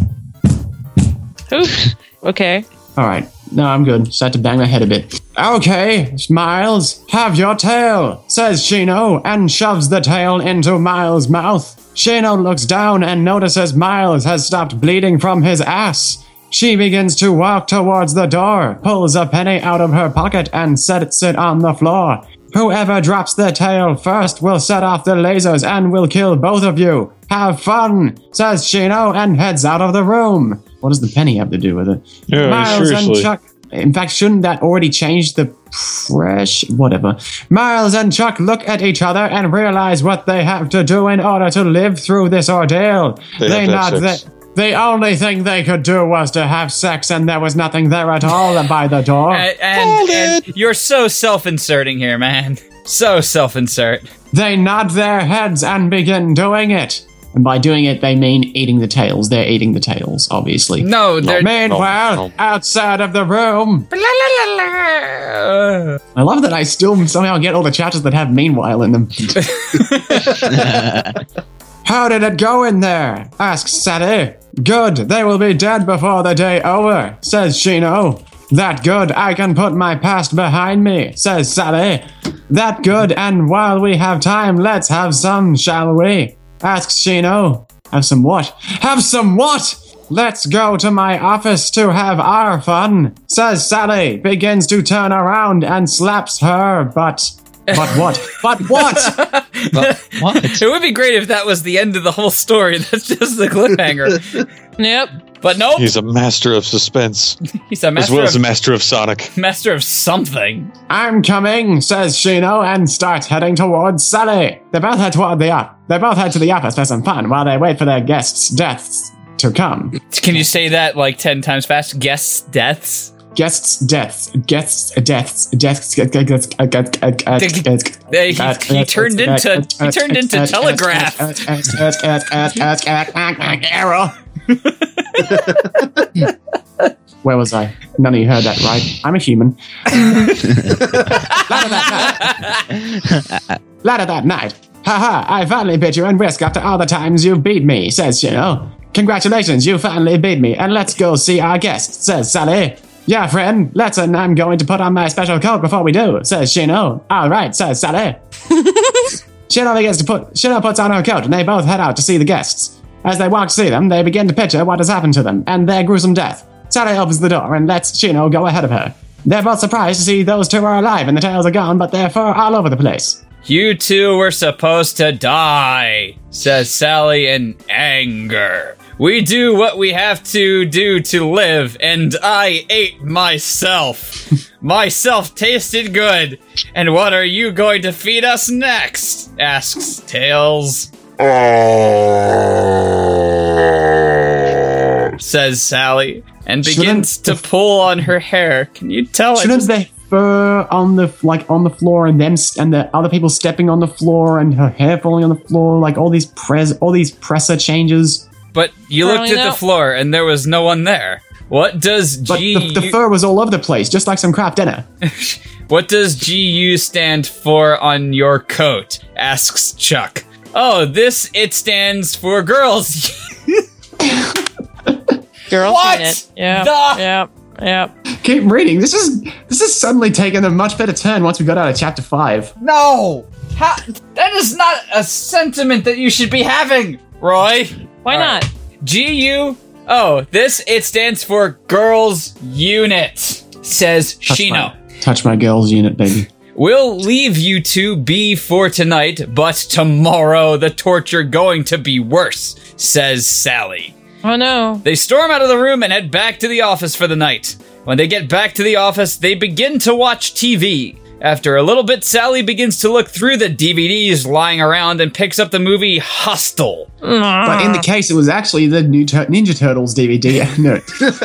Oof. Okay. Alright, no, I'm good. Just had to bang my head a bit. Okay, Miles, have your tail, says Shino, and shoves the tail into Miles' mouth. Shino looks down and notices Miles has stopped bleeding from his ass. She begins to walk towards the door, pulls a penny out of her pocket and sets it on the floor. Whoever drops their tail first will set off the lasers and will kill both of you. Have fun, says Shino and heads out of the room. What does the penny have to do with it? Yeah, Miles seriously. and Chuck... In fact, shouldn't that already change the whatever. Miles and Chuck look at each other and realize what they have to do in order to live through this ordeal. They have to have sex. The only thing they could do was to have sex, and there was nothing there at all by the door. And you're so self-inserting here, man. So self-insert. They nod their heads and begin doing it. And by doing it, they mean eating the tails. They're eating the tails, obviously. No, they're... Meanwhile, outside of the room... I love that I still somehow get all the chapters that have meanwhile in them. How did it go in there? Asks Sally. Good, they will be dead before the day over, says Shino. That good, I can put my past behind me, says Sally. That good, and while we have time, let's have some, shall we? Asks Shino. Have some what? Have some what? Let's go to my office to have our fun, says Sally, begins to turn around and slaps her butt. But what? But what? But what? It would be great if that was the end of the whole story. That's just the cliffhanger. Yep. But nope. He's a master of suspense. He's a As master well as a of... master of Sonic. Master of something. I'm coming, says Shino, and starts heading towards Sally. They both head to the office for some fun while they wait for their guests' deaths to come. Can you say that like 10 times fast? Guests' deaths? Guests' deaths. Guests' deaths. Deaths. He turned into Telegraph. Error. Where was I? None of you heard that, right? I'm a human. Later that night. Haha, I finally beat you in Risk after all the times you beat me, says Shino. Congratulations, you finally beat me, and let's go see our guest, says Sally. Yeah, friend, and I'm going to put on my special coat before we do, says Shino. Alright, says Sally. Shino puts on her coat, and they both head out to see the guests. As they walk to see them, they begin to picture what has happened to them, and their gruesome death. Sally opens the door and lets Shino go ahead of her. They're both surprised to see those two are alive and the tails are gone, but they're fur all over the place. You two were supposed to die, says Sally in anger. We do what we have to do to live, and I ate myself. Myself tasted good. And what are you going to feed us next? Asks Tails. Says Sally, and begins to pull on her hair. Can you tell? Shouldn't there fur on the floor and them and the other people stepping on the floor and her hair falling on the floor, like all these presser changes? But you looked at the floor and there was no one there. What does G? But the fur was all over the place, just like some crap dinner. What does GU stand for on your coat? Asks Chuck. Oh, it stands for girls. Girls what? Unit. Yeah. Yep. Keep reading. This is suddenly taking a much better turn once we got out of chapter 5. No! That is not a sentiment that you should be having, Roy. Why not? GU. Oh, it stands for Girls Unit, says Shino. Touch my girls unit, baby. We'll leave you two be for tonight, but tomorrow the torture going to be worse, says Sally. Oh no. They storm out of the room and head back to the office for the night. When they get back to the office, they begin to watch TV. After a little bit, Sally begins to look through the DVDs lying around and picks up the movie Hostel. But in the case, it was actually the new Ninja Turtles DVD. No.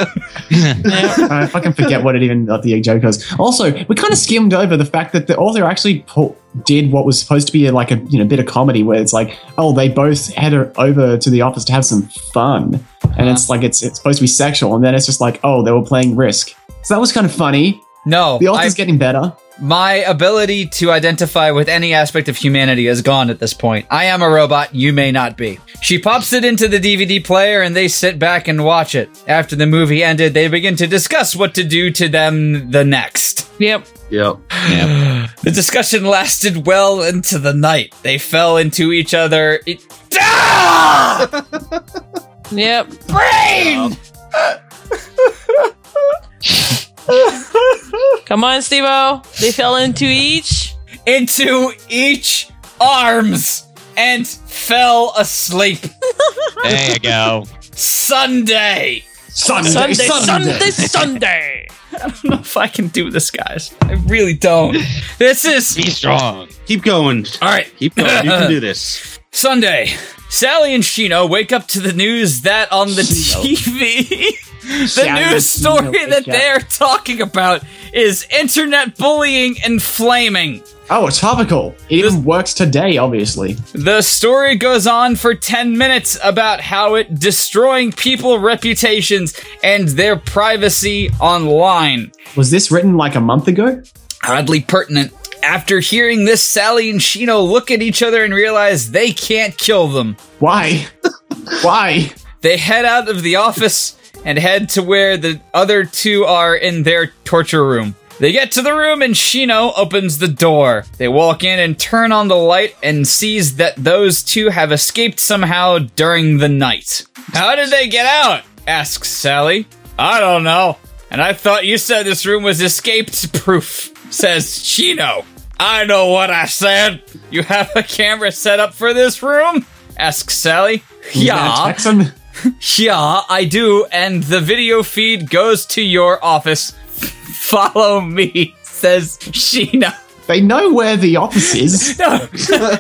I fucking forget what the joke was. Also, we kind of skimmed over the fact that the author actually did what was supposed to be like a bit of comedy where it's like, oh, they both head over to the office to have some fun. And it's like, it's supposed to be sexual. And then it's just like, oh, they were playing Risk. So that was kind of funny. No. The author's getting better. My ability to identify with any aspect of humanity is gone at this point. I am a robot, you may not be. She pops it into the DVD player and they sit back and watch it. After the movie ended, they begin to discuss what to do to them the next. Yep. The discussion lasted well into the night. They fell into each other. Yep. Brain! Come on, Steve-O. They fell into each arms and fell asleep. There you go. Sunday. Sunday. I don't know if I can do this, guys. I really don't. This is... Be strong. Keep going. All right. Keep going. You can do this. Sunday. Sally and Shino wake up to the news that on the TV... The news story that they're talking about is internet bullying and flaming. Oh, topical. It even works today, obviously. The story goes on for 10 minutes about how it destroying people's reputations and their privacy online. Was this written like a month ago? Oddly pertinent. After hearing this, Sally and Shino look at each other and realize they can't kill them. Why? Why? They head out of the office and head to where the other two are in their torture room. They get to the room and Shino opens the door. They walk in and turn on the light and sees that those two have escaped somehow during the night. How did they get out? Asks Sally. I don't know. And I thought you said this room was escape proof, says Shino. I know what I said. You have a camera set up for this room? Asks Sally. Yeah. Yeah, I do, and the video feed goes to your office. Follow me, says Shino. They know where the office is. No.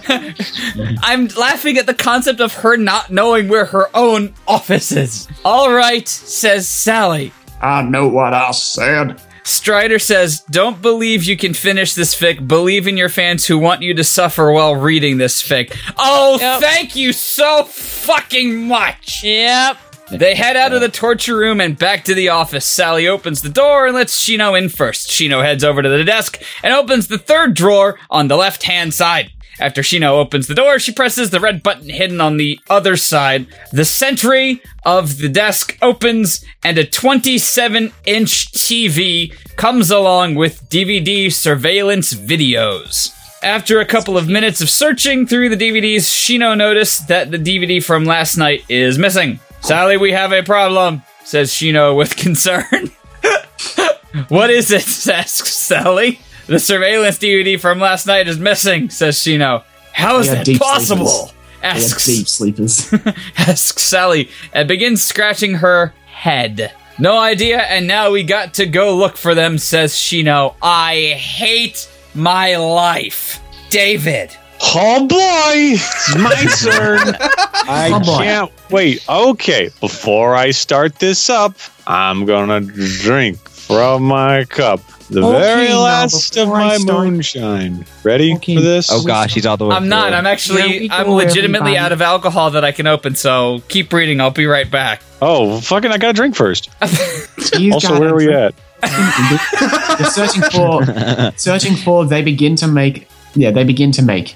I'm laughing at the concept of her not knowing where her own office is. All right, says Sally. I know what I said. Strider says, don't believe you can finish this fic. Believe in your fans who want you to suffer while reading this fic. Oh, Thank you so fucking much. Yep. They head out of the torture room and back to the office. Sally opens the door and lets Shino in first. Shino heads over to the desk and opens the third drawer on the left-hand side. After Shino opens the door, she presses the red button hidden on the other side. The sentry of the desk opens, and a 27-inch TV comes along with DVD surveillance videos. After a couple of minutes of searching through the DVDs, Shino noticed that the DVD from last night is missing. Sally, we have a problem, says Shino with concern. What is it? Asks Sally. The surveillance DVD from last night is missing, says Shino. How is that possible? Asks deep sleepers. Asks Sally and begins scratching her head. No idea, and now we got to go look for them, says Shino. I hate my life. David. Oh boy, it's my turn. I can't wait. Okay, before I start this up, I'm gonna drink from my cup. The very last of my moonshine. Ready for this? Oh gosh, he's all the way I'm not. I'm actually, I'm legitimately out of alcohol that I can open, so keep reading. I'll be right back. Oh, fucking, I gotta drink first. Also, where are we at? You're searching for, they begin to make. Yeah, they begin to make.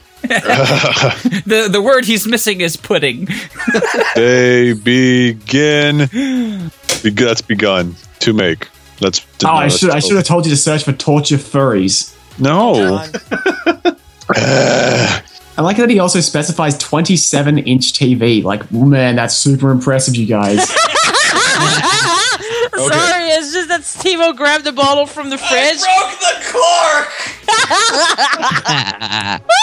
The word he's missing is pudding. They begin. That's begun to make. I should have told you to search for torture furries. No. I like that he also specifies 27-inch TV. Like, man, that's super impressive, you guys. Sorry, it's just that Steve-O grabbed the bottle from the fridge. I broke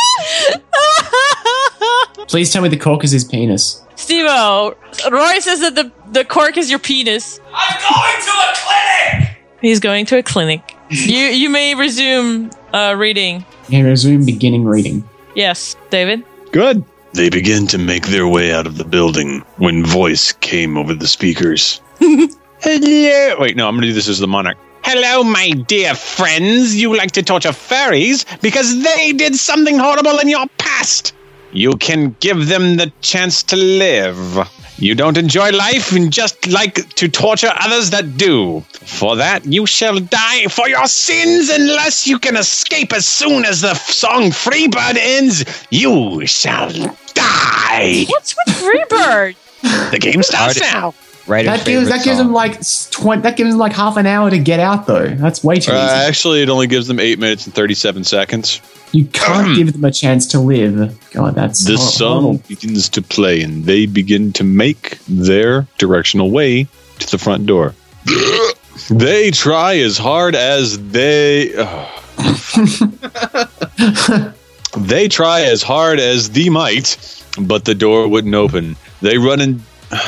the cork! Please tell me the cork is his penis. Steve-O, Roy says that the cork is your penis. I'm going to a clinic! He's going to a clinic. You may resume reading. Yeah, resume beginning reading. Yes, David? Good. They begin to make their way out of the building when voice came over the speakers. Hello. Wait, no, I'm going to do this as the monarch. Hello, my dear friends. You like to torture fairies because they did something horrible in your past. You can give them the chance to live. You don't enjoy life and just like to torture others that do. For that, you shall die for your sins unless you can escape as soon as the song Freebird ends. You shall die. What's with Freebird? The game starts now. Right. That gives him like half an hour to get out though. That's way too easy. Actually, it only gives them 8 minutes and 37 seconds. You can't give them a chance to live. God, that's the song begins to play, and they begin to make their directional way to the front door. They try as hard as they might, but the door wouldn't open. They run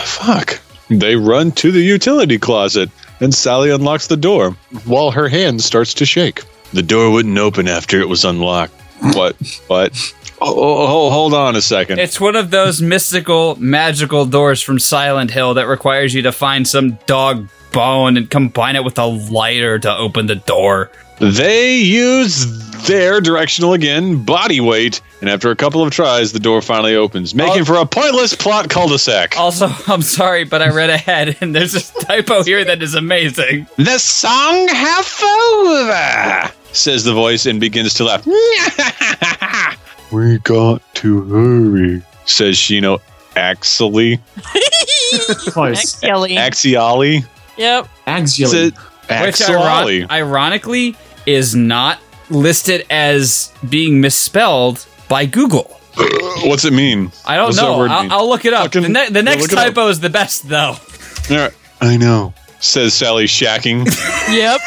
to the utility closet, and Sally unlocks the door while her hand starts to shake. The door wouldn't open after it was unlocked. What? Oh, hold on a second. It's one of those mystical, magical doors from Silent Hill that requires you to find some dog bone and combine it with a lighter to open the door. They use their directional again, body weight, and after a couple of tries, the door finally opens, making for a pointless plot cul-de-sac. Also, I'm sorry, but I read ahead, and there's a typo here that is amazing. The song half over, says the voice and begins to laugh. We got to hurry, says Shino axially. Close. Axially. Yep. Axially. Which ironically is not listed as being misspelled by Google. What's it mean? I don't know. I'll look it up. The next typo is the best, though. Yeah, I know, says Sally shacking. Yep.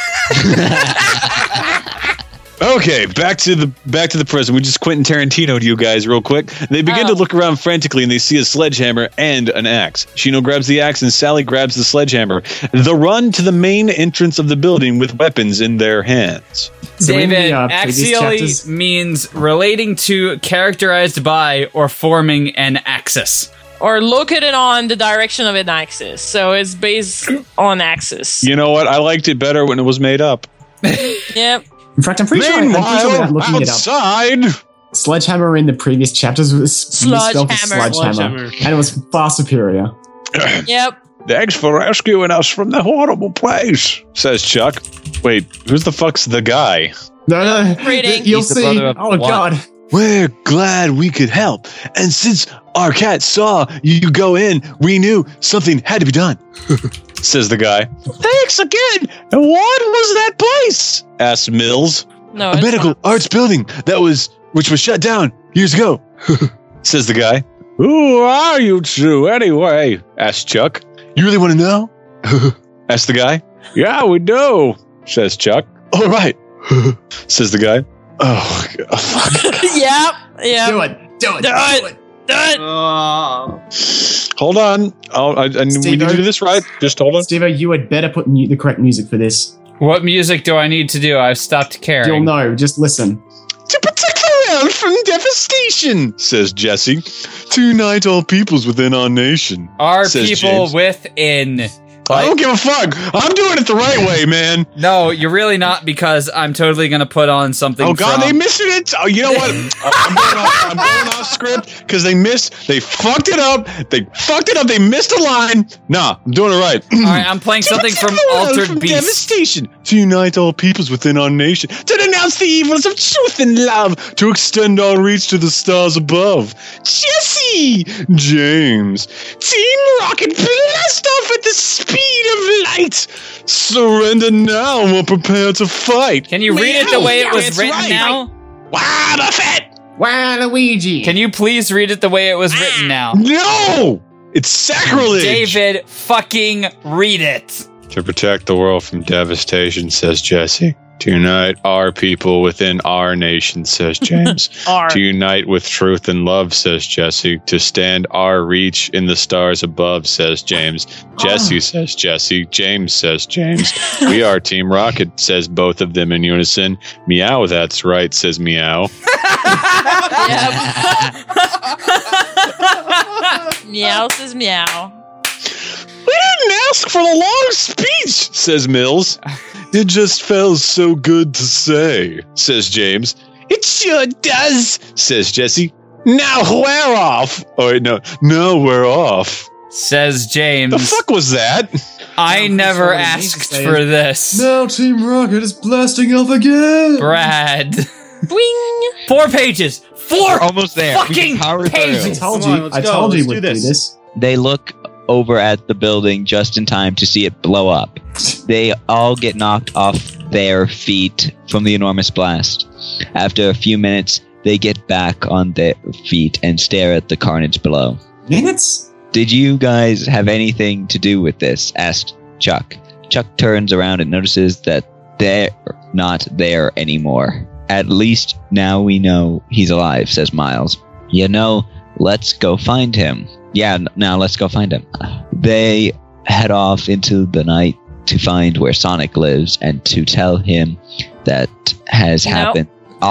Okay, back to the prison. We just Quentin Tarantino'd you guys real quick. They begin to look around frantically, and they see a sledgehammer and an axe. Shino grabs the axe, and Sally grabs the sledgehammer. They run to the main entrance of the building with weapons in their hands. David, axially means relating to, characterized by, or forming an axis. Or located on the direction of an axis. So it's based on axis. You know what? I liked it better when it was made up. Yep. In fact, I'm pretty sure without looking outside, it up. Sledgehammer in the previous chapters was misspelled as sledgehammer, and it was far superior. Yep. Thanks for rescuing us from the horrible place, says Chuck. Wait, who's the fuck's the guy? No. Reading. You'll see. Oh, God. We're glad we could help. And since our cat saw you go in, we knew something had to be done. Says the guy. Thanks again. And what was that place? Asked Mills. No, a medical arts building which was shut down years ago. Says the guy. Who are you two anyway? Asked Chuck. You really want to know? Asked the guy. Yeah, we do. Says Chuck. All right. Says the guy. Oh, fuck. Yep. Do it. Hold on. We need to do this right. Just hold on. Steve-O, you had better put the correct music for this. What music do I need to do? I've stopped caring. You'll know. Just listen. To protect the land from devastation, says Jesse. To unite all peoples within our nation. Our people within. I don't give a fuck. I'm doing it the right way, man. No, you're really not, because I'm totally going to put on something. Oh, God, they missed it. Oh, you know what? I'm going off script because they fucked it up. They missed a line. Nah, I'm doing it right. All right, I'm playing something from Altered Beast. Devastation. To unite all peoples within our nation. To denounce the evils of truth and love. To extend our reach to the stars above. Jesse James. Team Rocket blast off at the speed of light. Surrender now or prepare to fight. Can you read it the way it was written now? Wow, Buffett! Waluigi! Can you please read it the way it was written now? No! It's sacrilege! David, fucking read it! To protect the world from devastation, says Jesse. To unite our people within our nation, says James. To unite with truth and love, says Jesse. To stand our reach in the stars above, says James. Jesse says Jesse. James says James. We are Team Rocket, says both of them in unison. Meow, that's right, says Meow. Meow says meow. We didn't ask for the long speech, says Mills. It just felt so good to say, says James. It sure does, says Jesse. Now we're off. Oh, wait, no, we're off, says James. The fuck was that? I never asked for this. Now Team Rocket is blasting off again. Brad. Boing. 4 pages. 4 almost there. Fucking pages. I told you we'd do this. They look over at the building just in time to see it blow up. They all get knocked off their feet from the enormous blast. After a few minutes, they get back on their feet and stare at the carnage below. Minutes? Did you guys have anything to do with this? Asked Chuck. Chuck turns around and notices that they're not there anymore. At least now we know he's alive, says Miles. Let's go find him. Yeah, now let's go find him. They head off into the night to find where Sonic lives and to tell him that has happened.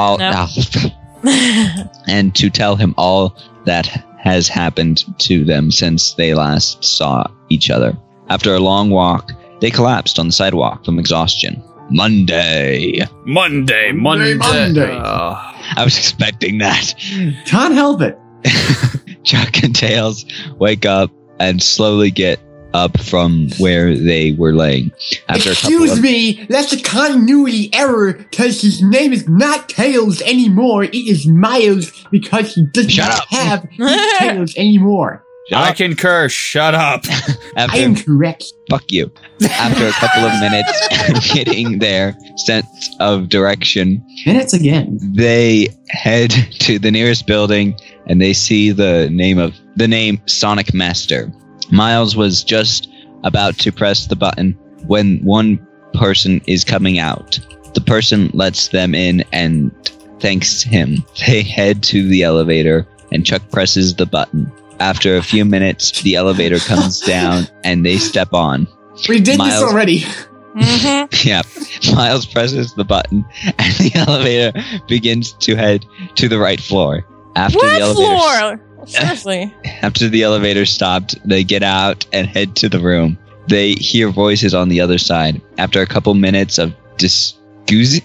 And to tell him all that has happened to them since they last saw each other. After a long walk, they collapsed on the sidewalk from exhaustion. Monday. Monday. I was expecting that. Can't help it. Chuck and Tails wake up and slowly get up from where they were laying. Excuse me, that's a continuity error, because his name is not Tails anymore. It is Miles, because he does not have Tails anymore. I concur. Shut up. I am correct. Fuck you. After a couple of minutes getting their sense of direction, Minutes again. they head to the nearest building and they see the name Sonic Master. Miles was just about to press the button when one person is coming out. The person lets them in and thanks him. They head to the elevator and Chuck presses the button. After a few minutes, the elevator comes down and they step on. We did this already. Mm-hmm. Yeah. Miles presses the button and the elevator begins to head to the right floor. After What the elevator floor? Seriously. After the elevator stopped, they get out and head to the room. They hear voices on the other side. After a couple minutes of disusing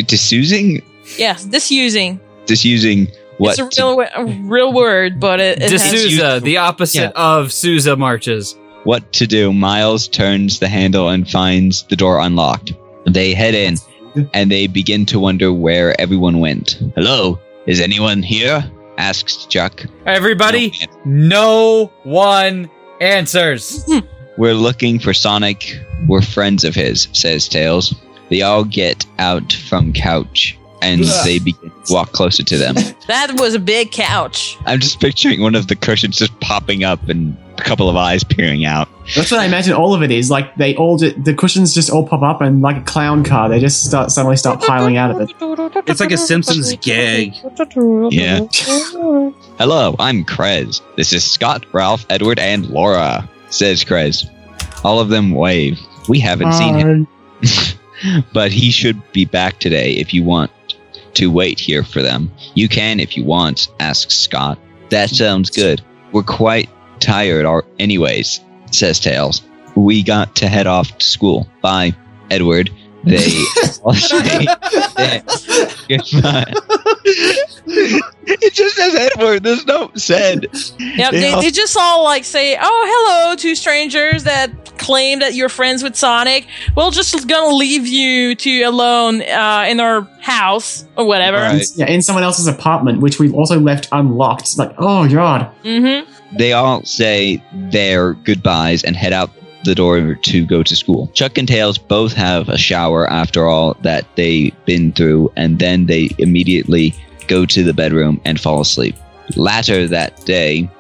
what? It's a real word, but it has... D'Souza, the opposite of Sousa marches. What to do? Miles turns the handle and finds the door unlocked. They head in and they begin to wonder where everyone went. Hello? Is anyone here? Asks Chuck. Everybody, no one answers. We're looking for Sonic. We're friends of his, says Tails. They all get out from couch and they begin to walk closer to them. That was a big couch. I'm just picturing one of the cushions just popping up and a couple of eyes peering out. That's what I imagine all of it is. Like, the cushions just all pop up and like a clown car, they just suddenly start piling out of it. It's like a Simpsons gag. Yeah. Hello, I'm Krez. This is Scott, Ralph, Edward, and Laura, says Krez. All of them wave. We haven't seen him. But he should be back today if you want to wait here for them. You can if you want, asks Scott. That sounds good. We're quite tired anyways, says Tails. We got to head off to school. Bye, Edward. They all say goodbye. It just says Edward. There's no said. Yep, they just all like say, "Oh, hello," to strangers that claim that you're friends with Sonic. We're just gonna leave you two alone in our house or whatever. Right. Yeah, in someone else's apartment, which we've also left unlocked. It's like, oh god. Mm-hmm. They all say their goodbyes and head out the door to go to school. Chuck and Tails both have a shower after all that they've been through, and then they immediately go to the bedroom and fall asleep. Later that day,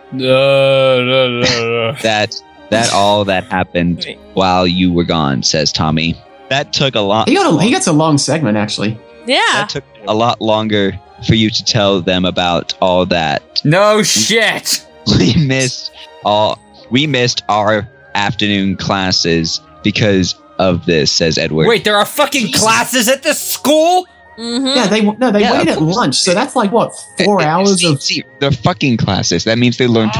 that all that happened while you were gone, says Tommy. That took a lot. He gets a long segment, actually. Yeah. That took a lot longer for you to tell them about all that. No shit. We missed our afternoon classes because of this, says Edward. Wait, there are fucking classes at this school? Mm-hmm. Yeah, they waited at lunch, so that's like what, 4 hours of. They're fucking classes. That means they learn to.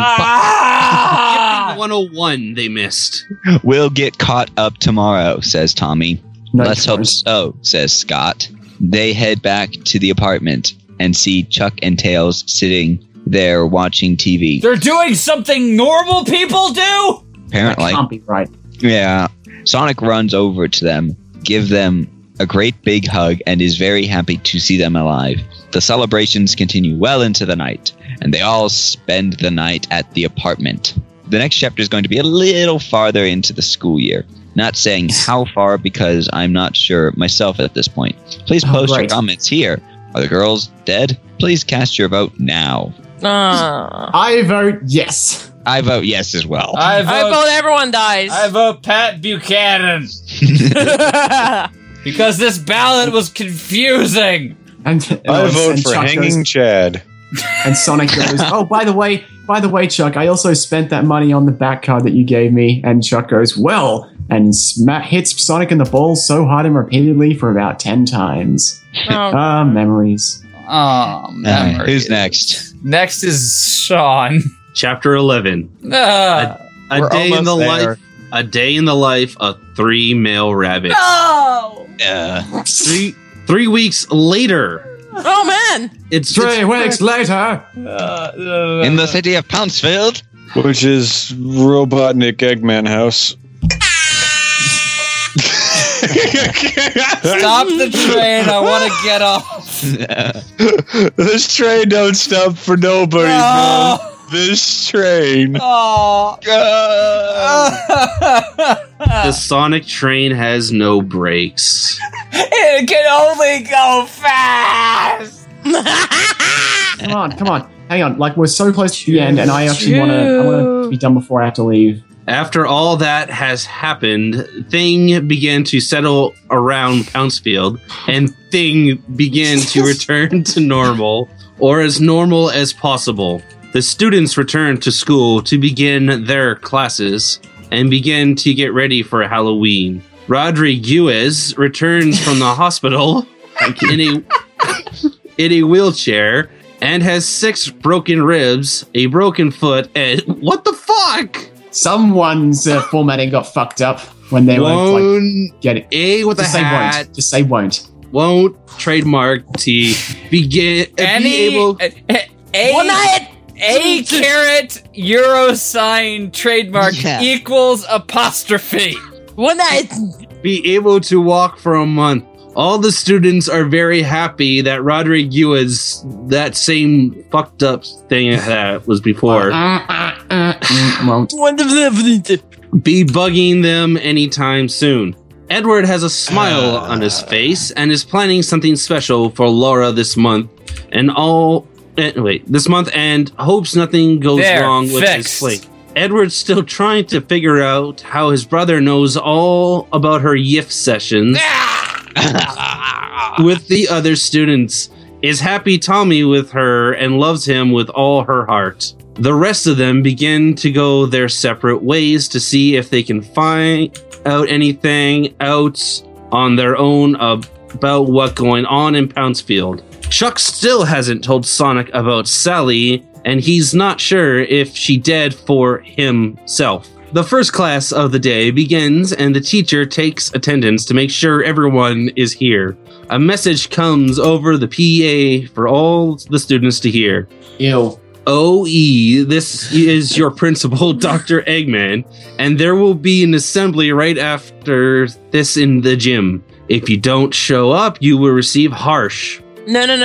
101 they missed. We'll get caught up tomorrow, says Tommy. No Let's hope so, says Scott. They head back to the apartment and see Chuck and Tails sitting there watching TV. They're doing something normal people do? Apparently. That can't be right. Yeah. Sonic runs over to them, give them a great big hug, and is very happy to see them alive. The celebrations continue well into the night, and they all spend the night at the apartment. The next chapter is going to be a little farther into the school year. Not saying how far because I'm not sure myself at this point. Please post your comments here. Are the girls dead? Please cast your vote now. I vote yes. I vote yes as well. I vote everyone dies. I vote Pat Buchanan. Because this ballot was confusing. And I vote for Chuck hanging goes, Chad. and Sonic goes, "Oh, by the way, Chuck, I also spent that money on the back card that you gave me." And Chuck goes, "Well," and hits Sonic in the balls so hard and repeatedly for about 10 times. Memories. Oh, memories. Who's next? Next is Sean. Chapter 11. Ah. A We're day in the almost there. life. A day in the life of 3 male rabbits. No! Yeah. 3 weeks later. Oh man! It's 3 weeks later. In the city of Pouncefield. Which is Robotnik Eggman House. Stop the train. I want to get off. This train don't stop for nobody, man. This train. Oh. The Sonic train has no brakes. It can only go fast. Come on. Hang on. Like, we're so close to the end, and I actually want to be done before I have to leave. After all that has happened, Thing began to settle around Pouncefield, and Thing began to return to normal, or as normal as possible. The students returned to school to begin their classes and began to get ready for Halloween. Rodriguez returns from the hospital in a wheelchair and has 6 broken ribs, a broken foot, and what the fuck? Someone's formatting got fucked up when they were like, get it. A with a Just say hat. won't. Just say won't. Won't trademark T be able A carat euro sign trademark equals apostrophe. One night. be able to walk for a month. All the students are very happy that Rodriguez, that same fucked up thing that was before, Won't. be bugging them anytime soon. Edward has a smile on his face and is planning something special for Laura this month and hopes nothing goes wrong with his plate. Edward's still trying to figure out how his brother knows all about her YIF sessions with the other students, is happy Tommy with her and loves him with all her heart. The rest of them begin to go their separate ways to see if they can find out anything out on their own about what's going on in Pouncefield. Chuck still hasn't told Sonic about Sally, and he's not sure if she dead for himself. The first class of the day begins, and the teacher takes attendance to make sure everyone is here. A message comes over the PA for all the students to hear. Ew. OE, this is your principal, Dr. Eggman, and there will be an assembly right after this in the gym. If you don't show up, you will receive harsh. No. No.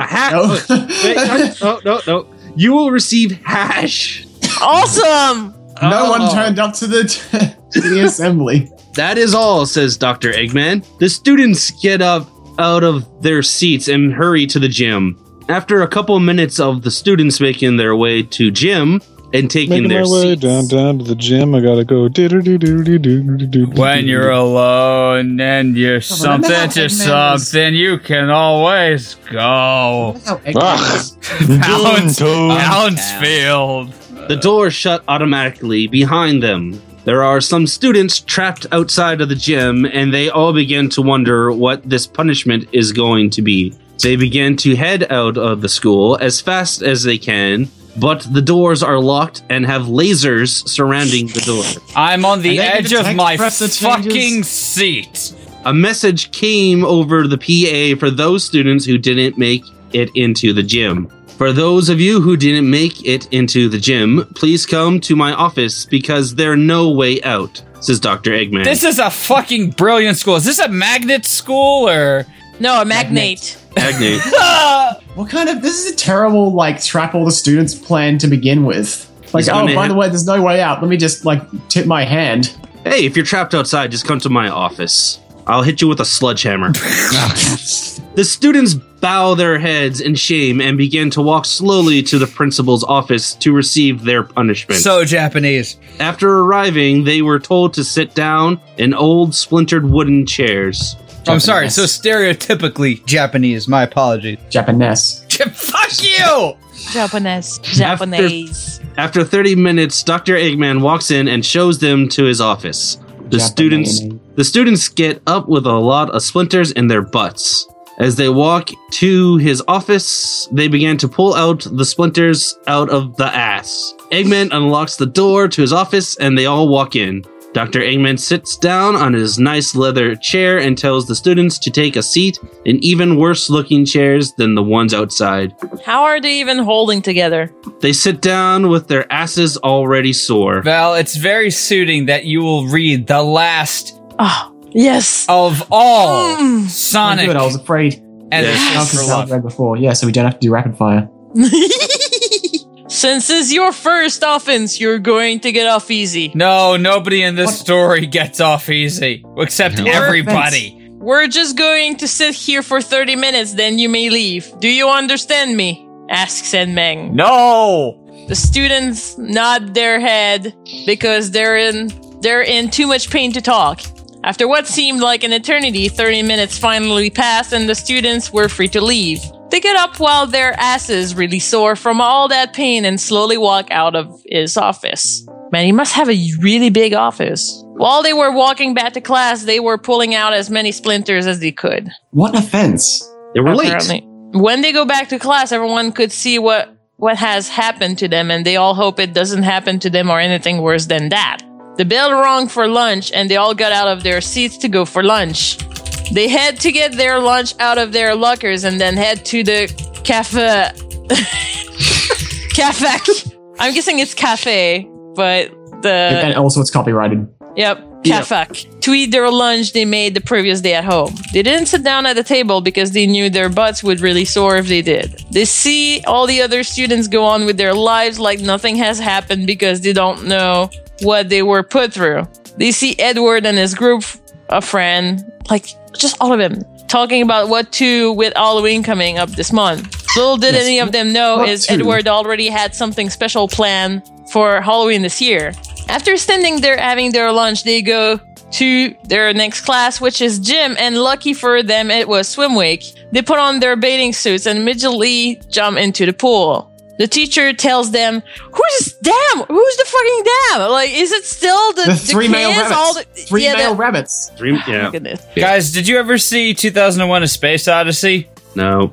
You will receive hash. Awesome. No one turned up to the assembly. That is all, says Dr. Eggman. The students get up out of their seats and hurry to the gym. After a couple minutes of the students making their way to gym and taking Making their my way seats, down to the gym, I gotta go. When you're alone and you're something to something, you can always go. Pouncefield. the door shut automatically behind them. There are some students trapped outside of the gym, and they all begin to wonder what this punishment is going to be. They begin to head out of the school as fast as they can, but the doors are locked and have lasers surrounding the door. I'm on the And edge then of the my text press fucking seat. A message came over the PA for those students who didn't make it into the gym. For those of you who didn't make it into the gym, please come to my office because there's no way out, says Dr. Eggman. This is a fucking brilliant school. Is this a magnet school or? No, a magnate. Magnate. What kind of... This is a terrible, like, trap all the students plan to begin with. Like, He's oh, gonna by the way, there's no way out. Let me just, like, tip my hand. Hey, if you're trapped outside, just come to my office. I'll hit you with a sledgehammer. The students bow their heads in shame and begin to walk slowly to the principal's office to receive their punishment. So Japanese. After arriving, they were told to sit down in old splintered wooden chairs. I'm sorry, so stereotypically Japanese. My apologies. Japanese. Fuck you! Japanese. After 30 minutes, Dr. Eggman walks in and shows them to his office. The students get up with a lot of splinters in their butts. As they walk to his office, they begin to pull out the splinters out of the ass. Eggman unlocks the door to his office and they all walk in. Dr. Eggman sits down on his nice leather chair and tells the students to take a seat in even worse looking chairs than the ones outside. How are they even holding together? They sit down with their asses already sore. Val, it's very suiting that you will read the last Yes. of all Sonic. Good, I was afraid. And I've read before. Yeah, so we don't have to do rapid fire. Since it's your first offense, you're going to get off easy. No, nobody in this story gets off easy. Except everybody. We're just going to sit here for 30 minutes, then you may leave. Do you understand me? Asks Meng. No! The students nod their head because they're in too much pain to talk. After what seemed like an eternity, 30 minutes finally passed and the students were free to leave. They get up while their asses really sore from all that pain and slowly walk out of his office. Man, he must have a really big office. While they were walking back to class, they were pulling out as many splinters as they could. What an offense. They were Apparently. When they go back to class, everyone could see what has happened to them, and they all hope it doesn't happen to them or anything worse than that. The bell rang for lunch, and they all got out of their seats to go for lunch. They had to get their lunch out of their lockers and then head to the cafe. Cafe. I'm guessing it's cafe, but And also it's copyrighted. Yep, cafe. To eat their lunch they made the previous day at home. They didn't sit down at the table because they knew their butts would really sore if they did. They see all the other students go on with their lives like nothing has happened because they don't know what they were put through. They see Edward and his group of friends, like just all of them, talking about what to with Halloween coming up this month. Little did any of them know is Edward already had something special planned for Halloween this year. After standing there having their lunch, they go to their next class, which is gym, and lucky for them, it was swim week. They put on their bathing suits and immediately jump into the pool. The teacher tells them, Who's the fucking dam? Like, is it still the three male rabbits? Three male rabbits. Oh, goodness. Guys, did you ever see 2001: A Space Odyssey? No.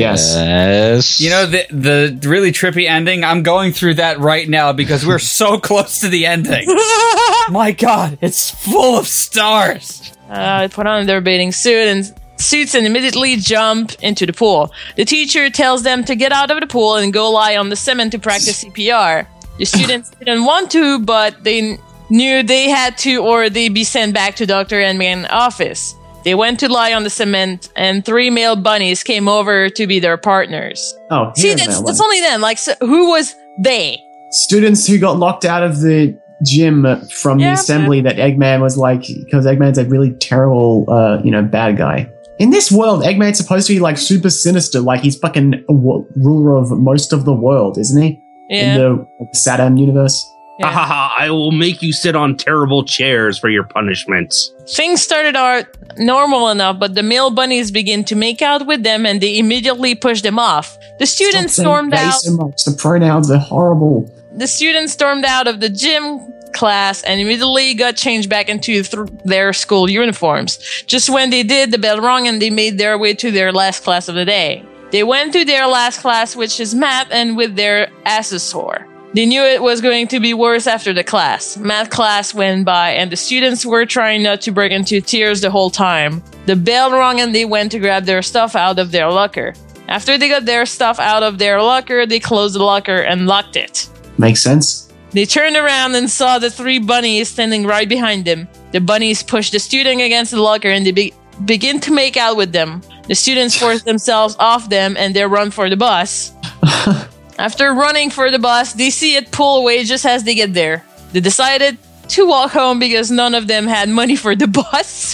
Yes. You know the really trippy ending? I'm going through that right now because we're so close to the ending. My God, it's full of stars. They put on their bathing suits and immediately jump into the pool. The teacher tells them to get out of the pool and go lie on the cement to practice CPR. The students didn't want to, but they knew they had to or they'd be sent back to Dr. Eggman's office. They went to lie on the cement, and 3 male bunnies came over to be their partners. Oh, see, that's only them. Like, so who was they? Students who got locked out of the gym from the assembly that Eggman was like, because Eggman's a really terrible, bad guy. In this world, Eggman's supposed to be like super sinister, like he's fucking ruler of most of the world, isn't he? Yeah. In the Saturn universe. I will make you sit on terrible chairs for your punishments. Things started out normal enough, but the male bunnies begin to make out with them and they immediately push them off. The students stormed out. So much. The pronouns are horrible. The students stormed out of the gym class and immediately got changed back into their school uniforms. Just when they did, the bell rang and they made their way to their last class of the day. They went to their last class, which is math, and with their asses sore. They knew it was going to be worse after the class. Math class went by and the students were trying not to break into tears the whole time. The bell rang and they went to grab their stuff out of their locker. After they got their stuff out of their locker, they closed the locker and locked it. Makes sense. They turned around and saw the 3 bunnies standing right behind them. The bunnies pushed the student against the locker and they begin to make out with them. The students forced themselves off them and they run for the bus. After running for the bus, they see it pull away just as they get there. They decided to walk home because none of them had money for the bus.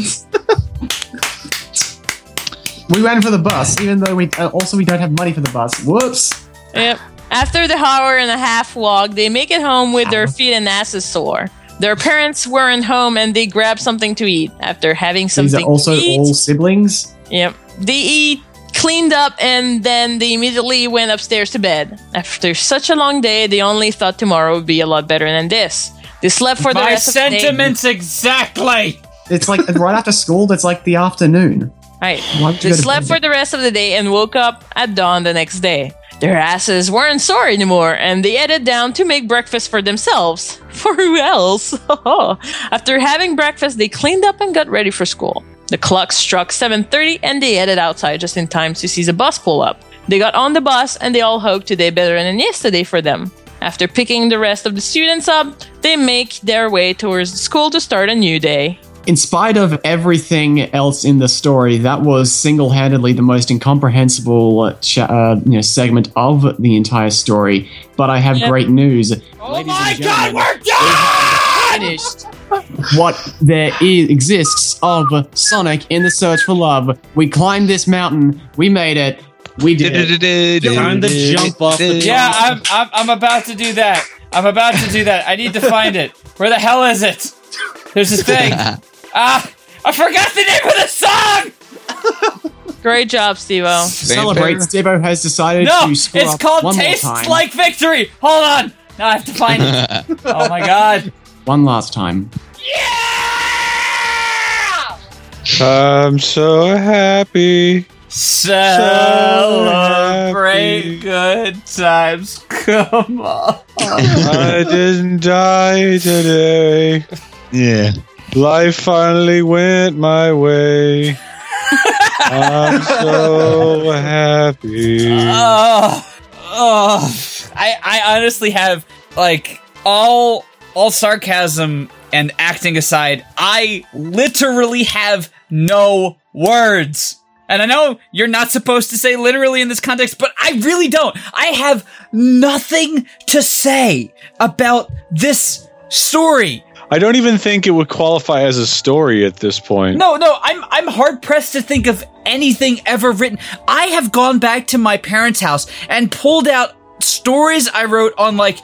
We ran for the bus, even though we don't have money for the bus. Whoops. Yep. After the hour and a half walk, they make it home with their feet and asses sore. Their parents weren't home and they grab something to eat. After having something These are also to eat, all siblings? Yep. They eat, cleaned up, and then they immediately went upstairs to bed. After such a long day, they only thought tomorrow would be a lot better than this. They slept for the My rest of the day. sentiments exactly. It's like right after school, that's like the afternoon. Right. Why would you They go to slept bed? for the rest of the day and woke up at dawn the next day. Their asses weren't sore anymore, and they headed down to make breakfast for themselves. For who else? After having breakfast, they cleaned up and got ready for school. The clock struck 7:30, and they headed outside just in time to see the bus pull up. They got on the bus, and they all hoped today better than yesterday for them. After picking the rest of the students up, they make their way towards the school to start a new day. In spite of everything else in the story, that was single-handedly the most incomprehensible segment of the entire story. But I have great news. Oh my god, we're done! Finished what there exists of Sonic in the Search for Love. We climbed this mountain. We made it. We did it. Time to jump off the Yeah, I'm about to do that. I need to find it. Where the hell is it? There's this thing. I forgot the name of the song! Great job, Steve-O. Celebrate. Steve-O has decided No, to screw it's up called one more Tastes time. Like Victory. Hold on. Now I have to find it. Oh my god. One last time. I'm so happy. Celebrate good times. Come on. I didn't die today. Yeah. Life finally went my way. I'm so happy. I honestly have, like, all sarcasm and acting aside, I literally have no words. And I know you're not supposed to say literally in this context, but I really don't. I have nothing to say about this story. I don't even think it would qualify as a story at this point. No, I'm hard pressed to think of anything ever written. I have gone back to my parents' house and pulled out stories I wrote on like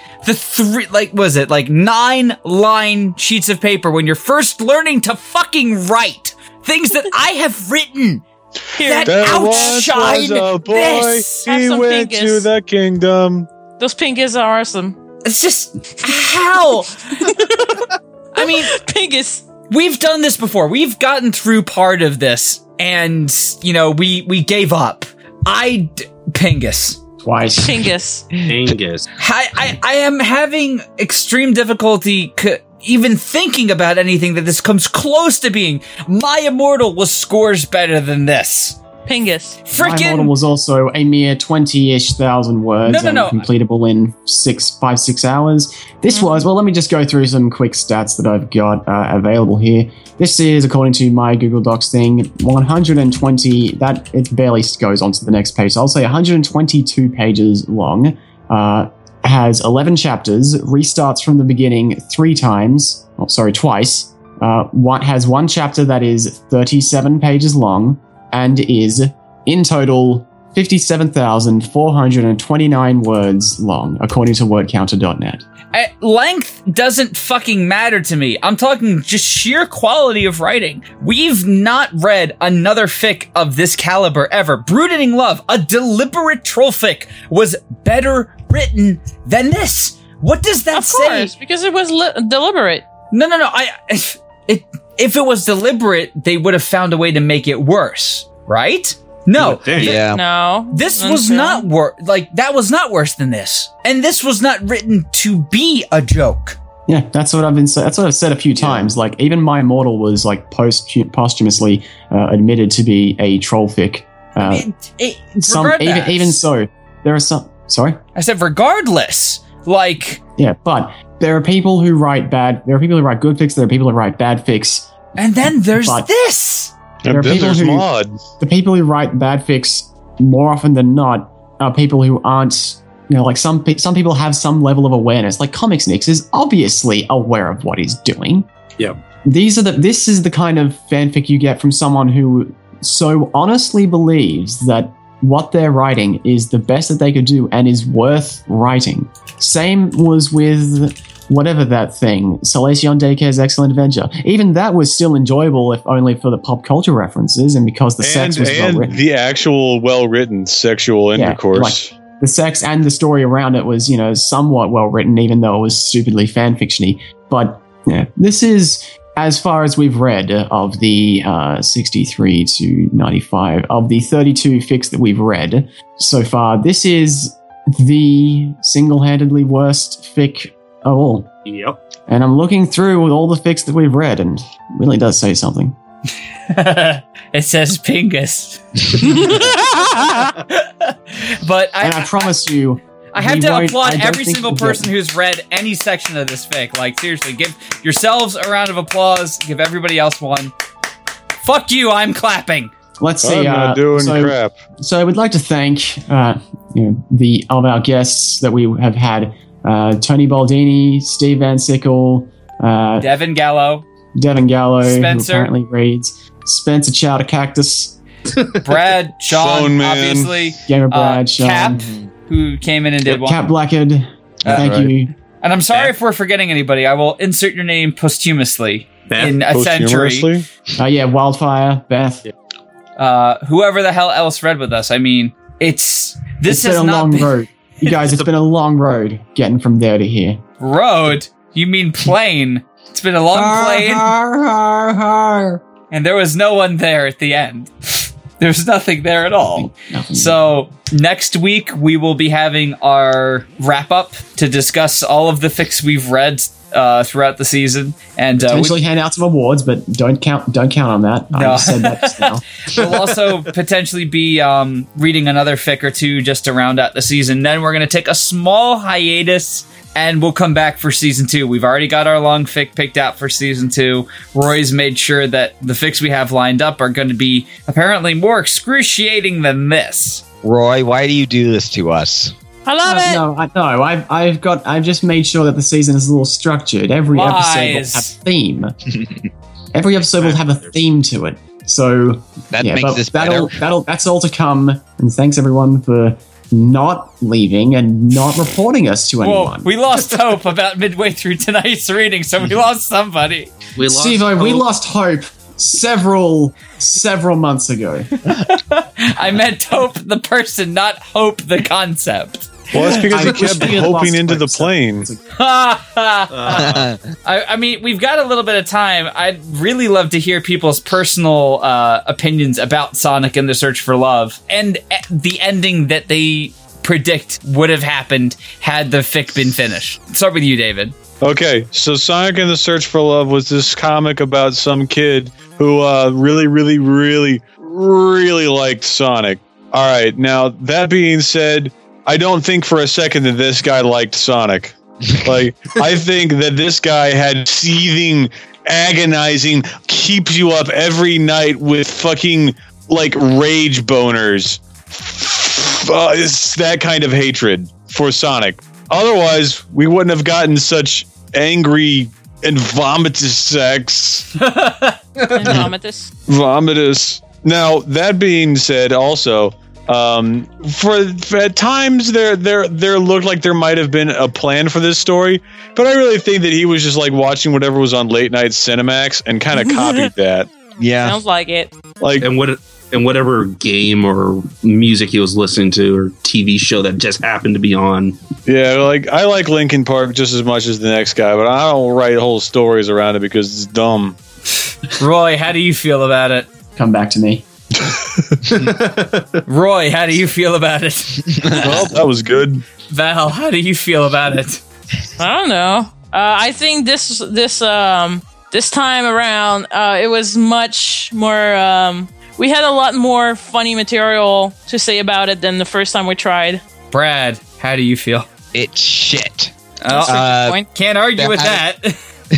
9-line sheets of paper when you're first learning to fucking write. Things that I have written that There once outshine was a boy, this. Have he some went Pinkus. to the kingdom. Those Pinkus are awesome. It's just how. I mean, Pinkus. we've done this before. We've gotten through part of this, and we gave up. Pingus. Twice. Pingus. Angus. I am having extreme difficulty even thinking about anything that this comes close to being. My Immortal was scores better than this. Pingus. My Frickin' model was also a mere 20-ish thousand words No. and completable in 5-6 hours. This was, well, let me just go through some quick stats that I've got available here. This is, according to my Google Docs thing, 120, that it barely goes on to the next page. So I'll say 122 pages long, has 11 chapters, restarts from the beginning twice. Has one chapter that is 37 pages long, and is, in total, 57,429 words long, according to wordcounter.net. Length doesn't fucking matter to me. I'm talking just sheer quality of writing. We've not read another fic of this caliber ever. Brooding Love, a deliberate troll fic, was better written than this. What does that Of say? course, because it was deliberate. No. If it was deliberate, they would have found a way to make it worse, right? No. Yeah. No. This was not that was not worse than this. And this was not written to be a joke. Yeah, that's what I've said a few times. Like, even My Immortal was like posthumously admitted to be a troll fic. Even so, there are some. Sorry, I said regardless. Like, yeah, but there are people who write bad. There are people who write good fics. There are people who write bad fics. and then there's But- this. There are And then people there's who- Maud. The people who write bad fics more often than not are people who aren't like some people have some level of awareness. Like Comics Nix is obviously aware of what he's doing. Yep. This is the kind of fanfic you get from someone who so honestly believes that what they're writing is the best that they could do and is worth writing. Same was with whatever that thing, Salacion Daycare's Excellent Adventure. Even that was still enjoyable, if only for the pop culture references and because the sex was well written. The actual well-written sexual intercourse. Like, the sex and the story around it was, somewhat well written, even though it was stupidly fanfiction-y. But yeah, this is, as far as we've read of the 63 to 95, of the 32 fics that we've read so far, this is the single-handedly worst fic of all. Yep. And I'm looking through all the fics that we've read, and it really does say something. It says Pingus. But I promise you, I have to applaud every single person who's read any section of this fic. Like, seriously, give yourselves a round of applause. Give everybody else one. Fuck you, I'm clapping. Let's see. I'm not doing crap. So I would like to thank the of our guests that we have had. Tony Baldini, Steve Van Sickle, Devin Gallo, Spencer, who apparently reads, Spencer Chowder Cactus, Brad, Sean, obviously, Gamer Brad, Sean, Cap, who came in and did one. Cap Blackhead, thank you. And I'm sorry if we're forgetting anybody. I will insert your name posthumously in a century. Wildfire, Beth. Whoever the hell else read with us. I mean, this has been a not long been road. You guys, it's been a long road getting from there to here. Road? You mean plane? It's been a long plane. And there was no one there at the end. There's nothing there at all. Nothing. So next week we will be having our wrap up to discuss all of the fics we've read throughout the season, and potentially hand out some awards, but don't count on that. No. I said that just now. We'll also potentially be reading another fic or two just to round out the season. Then we're going to take a small hiatus, and we'll come back for season 2. We've already got our long fic picked out for season 2. Roy's made sure that the fics we have lined up are going to be apparently more excruciating than this. Roy, why do you do this to us? I love it. No, I've just made sure that the season is a little structured. Every episode will have a theme. Every episode will have a theme to it. So that makes this better. That's all to come. And thanks everyone for not leaving and not reporting us to anyone. We lost hope about midway through tonight's reading, so we lost somebody. Steve-O, we lost hope several months ago. I meant hope the person, not hope the concept. Well, that's because he kept hoping into the plane. I mean, we've got a little bit of time. I'd really love to hear people's personal opinions about Sonic and the Search for Love and the ending that they predict would have happened had the fic been finished. Start with you, David. Okay, so Sonic and the Search for Love was this comic about some kid who really, really, really, really liked Sonic. All right, now, that being said, I don't think for a second that this guy liked Sonic. Like, I think that this guy had seething, agonizing, keeps you up every night with fucking, like, rage boners. It's that kind of hatred for Sonic. Otherwise, we wouldn't have gotten such angry and vomitous sex. Vomitous. Now, that being said, also, for at times there looked like there might have been a plan for this story, but I really think that he was just like watching whatever was on late night Cinemax and kind of copied that. Yeah, sounds like it. Like, and whatever game or music he was listening to or TV show that just happened to be on. Yeah, like I like Linkin Park just as much as the next guy, but I don't write whole stories around it because it's dumb. Roy, how do you feel about it? Come back to me. Roy, how do you feel about it? Well, that was good. Val, how do you feel about it? I don't know. I think this time around, it was much more. We had a lot more funny material to say about it than the first time we tried. Brad, how do you feel? It's shit. Can't argue with that.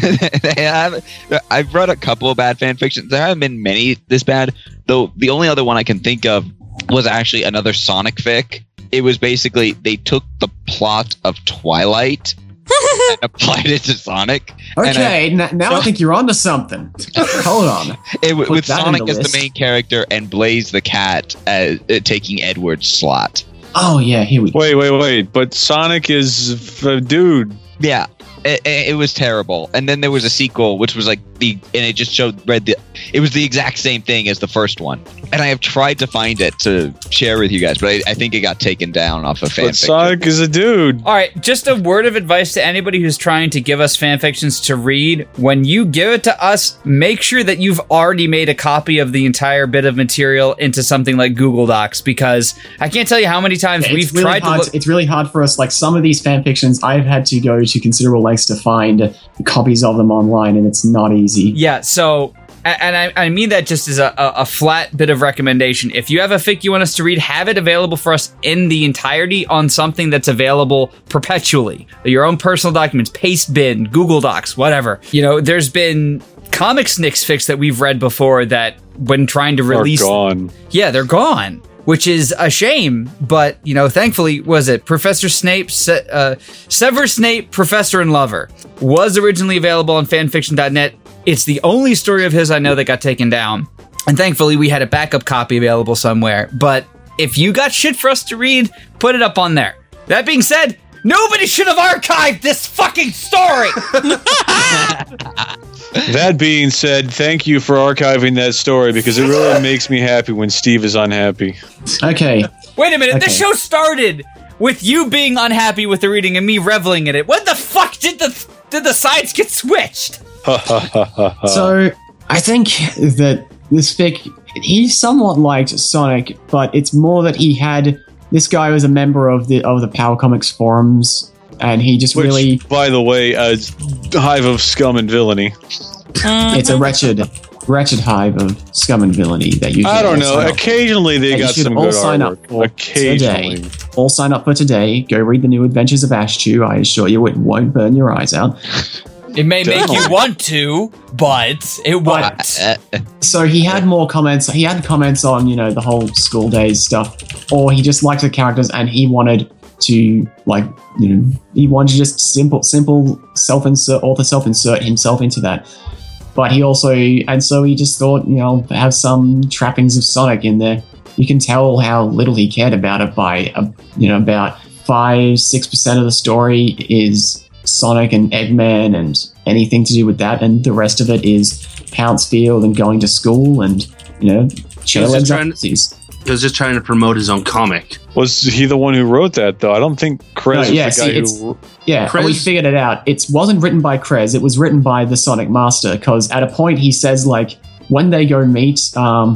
I've read a couple of bad fan fictions. There haven't been many this bad, though. The only other one I can think of was actually another Sonic fic, it was basically they took the plot of Twilight and applied it to Sonic. Okay, now I think you're onto something. Hold on. With that Sonic in the as list. the main character and Blaze the cat taking Edward's slot. Oh yeah, here we go. Wait. But Sonic is a dude. Yeah, it was terrible. And then there was a sequel, which was like and it just it was the exact same thing as the first one. And I have tried to find it to share with you guys, but I think it got taken down off of But fanfiction. Sonic is a dude. All right, just a word of advice to anybody who's trying to give us fanfictions to read. When you give it to us, make sure that you've already made a copy of the entire bit of material into something like Google Docs, because I can't tell you how many times we've tried to look. It's really hard for us. Like some of these fanfictions, I've had to go to considerable lengths to find copies of them online, and it's not easy. Yeah, so, and I mean that just as a flat bit of recommendation. If you have a fic you want us to read, have it available for us in the entirety on something that's available perpetually. Your own personal documents, Pastebin, Google Docs, whatever. You know, there's been Comic Snicks fics that we've read before that when trying to release... They're gone. Yeah, they're gone. Which is a shame, but, you know, thankfully, was it Professor Snape, Severus Snape, Professor and Lover, was originally available on fanfiction.net. It's the only story of his I know that got taken down. And thankfully, we had a backup copy available somewhere. But if you got shit for us to read, put it up on there. That being said, nobody should have archived this fucking story! That being said, thank you for archiving that story, because it really makes me happy when Steve is unhappy. Okay. Wait a minute, Okay. the show started with you being unhappy with the reading and me reveling in it. When the fuck did the sides get switched? So I think that this fic, he somewhat liked Sonic, but it's more that he had this guy was a member of the Power Comics forums, and he just Which, really by the way, a hive of scum and villainy. it's a wretched hive of scum and villainy that you. I don't know. sign up for. Occasionally they That you got should some all good sign artwork. up for Occasionally. today. All sign up for today. Go read the new Adventures of Ashchew. I assure you, it won't burn your eyes out. It may make you want to, but it won't. So he had more comments. He had comments on, you know, the whole school days stuff, or he just liked the characters and he wanted to, like, you know, he wanted to just simple self-insert himself into that. But he also, and so he just thought, you know, have some trappings of Sonic in there. You can tell how little he cared about it by, you know, about 5-6% of the story is Sonic and Eggman and anything to do with that, and the rest of it is Pouncefield and going to school and, you know, chairlegs up. He was just trying to promote his own comic. Was he the one who wrote that, though? I don't think Krez was the guy who... Yeah, Krez- we figured it out. It wasn't written by Krez. It was written by the Sonic Master, because at a point he says, like, when they go meet... no,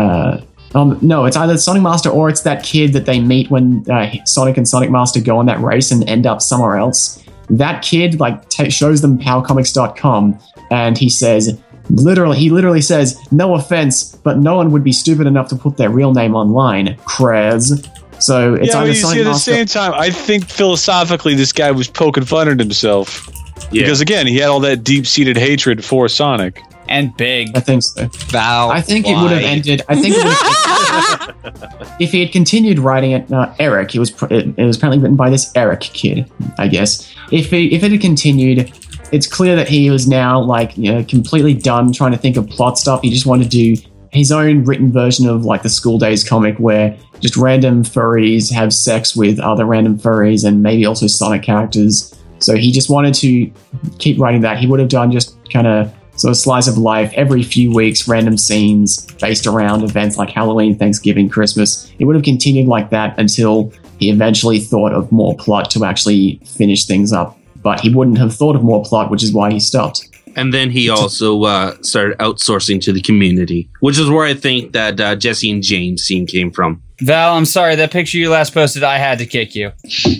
it's either Sonic Master or it's that kid that they meet when Sonic and Sonic Master go on that race and end up somewhere else. That kid, like, shows them powercomics.com, and he says... He literally says, no offense, but no one would be stupid enough to put their real name online, Krez. So it's yeah, but either you Sonic see, at the Master. same time, I think philosophically this guy was poking fun at himself. Yeah. Because, again, he had all that deep-seated hatred for Sonic. And big. I think so. Val, I think it would have ended. I think it would have, if he had continued writing it, Eric. It was apparently written by this Eric kid, I guess. If it had continued, it's clear that he was now, like, you know, completely done trying to think of plot stuff. He just wanted to do his own written version of, like, the School Days comic, where just random furries have sex with other random furries and maybe also Sonic characters. So he just wanted to keep writing that. He would have done just kind of sort of slice of life every few weeks, random scenes based around events like Halloween, Thanksgiving, Christmas. It would have continued like that until he eventually thought of more plot to actually finish things up. But he wouldn't have thought of more plot, which is why he stopped. And then he also started outsourcing to the community, which is where I think that Jesse and James scene came from. Val, I'm sorry, that picture you last posted, I had to kick you.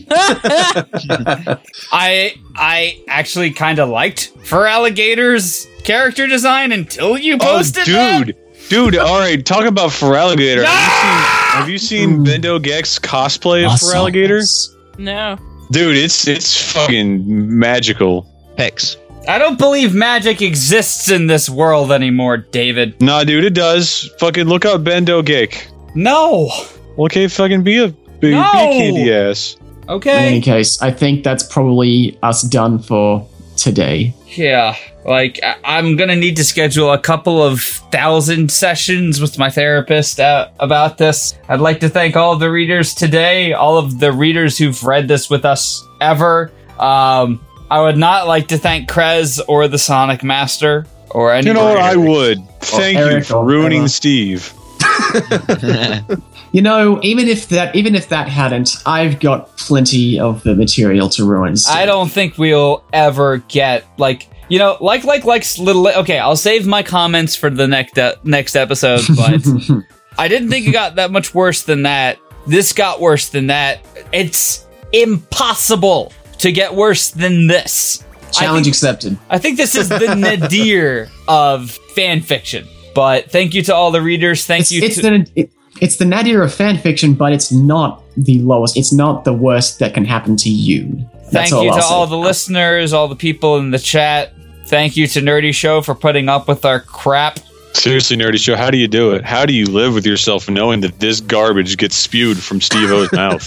I actually kind of liked Fur Alligator's character design until you posted that. Dude, all right, talk about Fur Alligator. Have you seen Bendo Gex cosplay of Fur Alligator? No. Dude, it's fucking magical. Hex. I don't believe magic exists in this world anymore, David. Nah, dude, it does. Fucking look up Bendo Geek. No. Okay, fucking be a Be No! candy ass. In Okay. any case, I think that's probably us done for today. Yeah, like I'm gonna need to schedule a couple of 1,000 sessions with my therapist about this. I'd like to thank all of the readers today, all of the readers who've read this with us ever. I would not like to thank Krez or the Sonic Master or any. You know what? I would. Thank you Eric for or ruining Emma. Steve. You know, even if that hadn't, I've got plenty of the material to ruin. Still. I don't think we'll ever get like little. Okay, I'll save my comments for the next episode, but I didn't think it got that much worse than that. This got worse than that. It's impossible to get worse than this. Challenge accepted. I think this is the nadir of fan fiction. But thank you to all the readers. It's the nadir of fan fiction, but it's not the lowest. It's not the worst that can happen to you. That's Thank you I'll to say. all the listeners, all the people in the chat. Thank you to Nerdy Show for putting up with our crap. Seriously, Nerdy Show, how do you do it? How do you live with yourself knowing that this garbage gets spewed from Steve-O's mouth?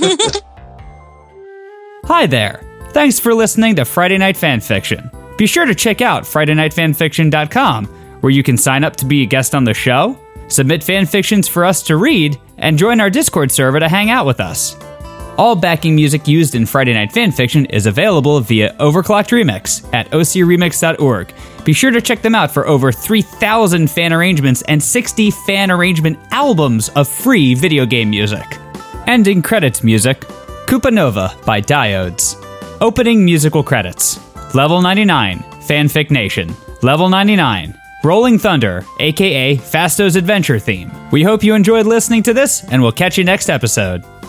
Hi there. Thanks for listening to Friday Night Fanfiction. Be sure to check out FridayNightFanfiction.com, where you can sign up to be a guest on the show, submit fanfictions for us to read, and join our Discord server to hang out with us. All backing music used in Friday Night Fanfiction is available via Overclocked Remix at ocremix.org. Be sure to check them out for over 3,000 fan arrangements and 60 fan arrangement albums of free video game music. Ending credits music, Koopa Nova by Diodes. Opening musical credits, Level 99, Fanfic Nation. Level 99, Rolling Thunder, aka Fasto's Adventure theme. We hope you enjoyed listening to this, and we'll catch you next episode.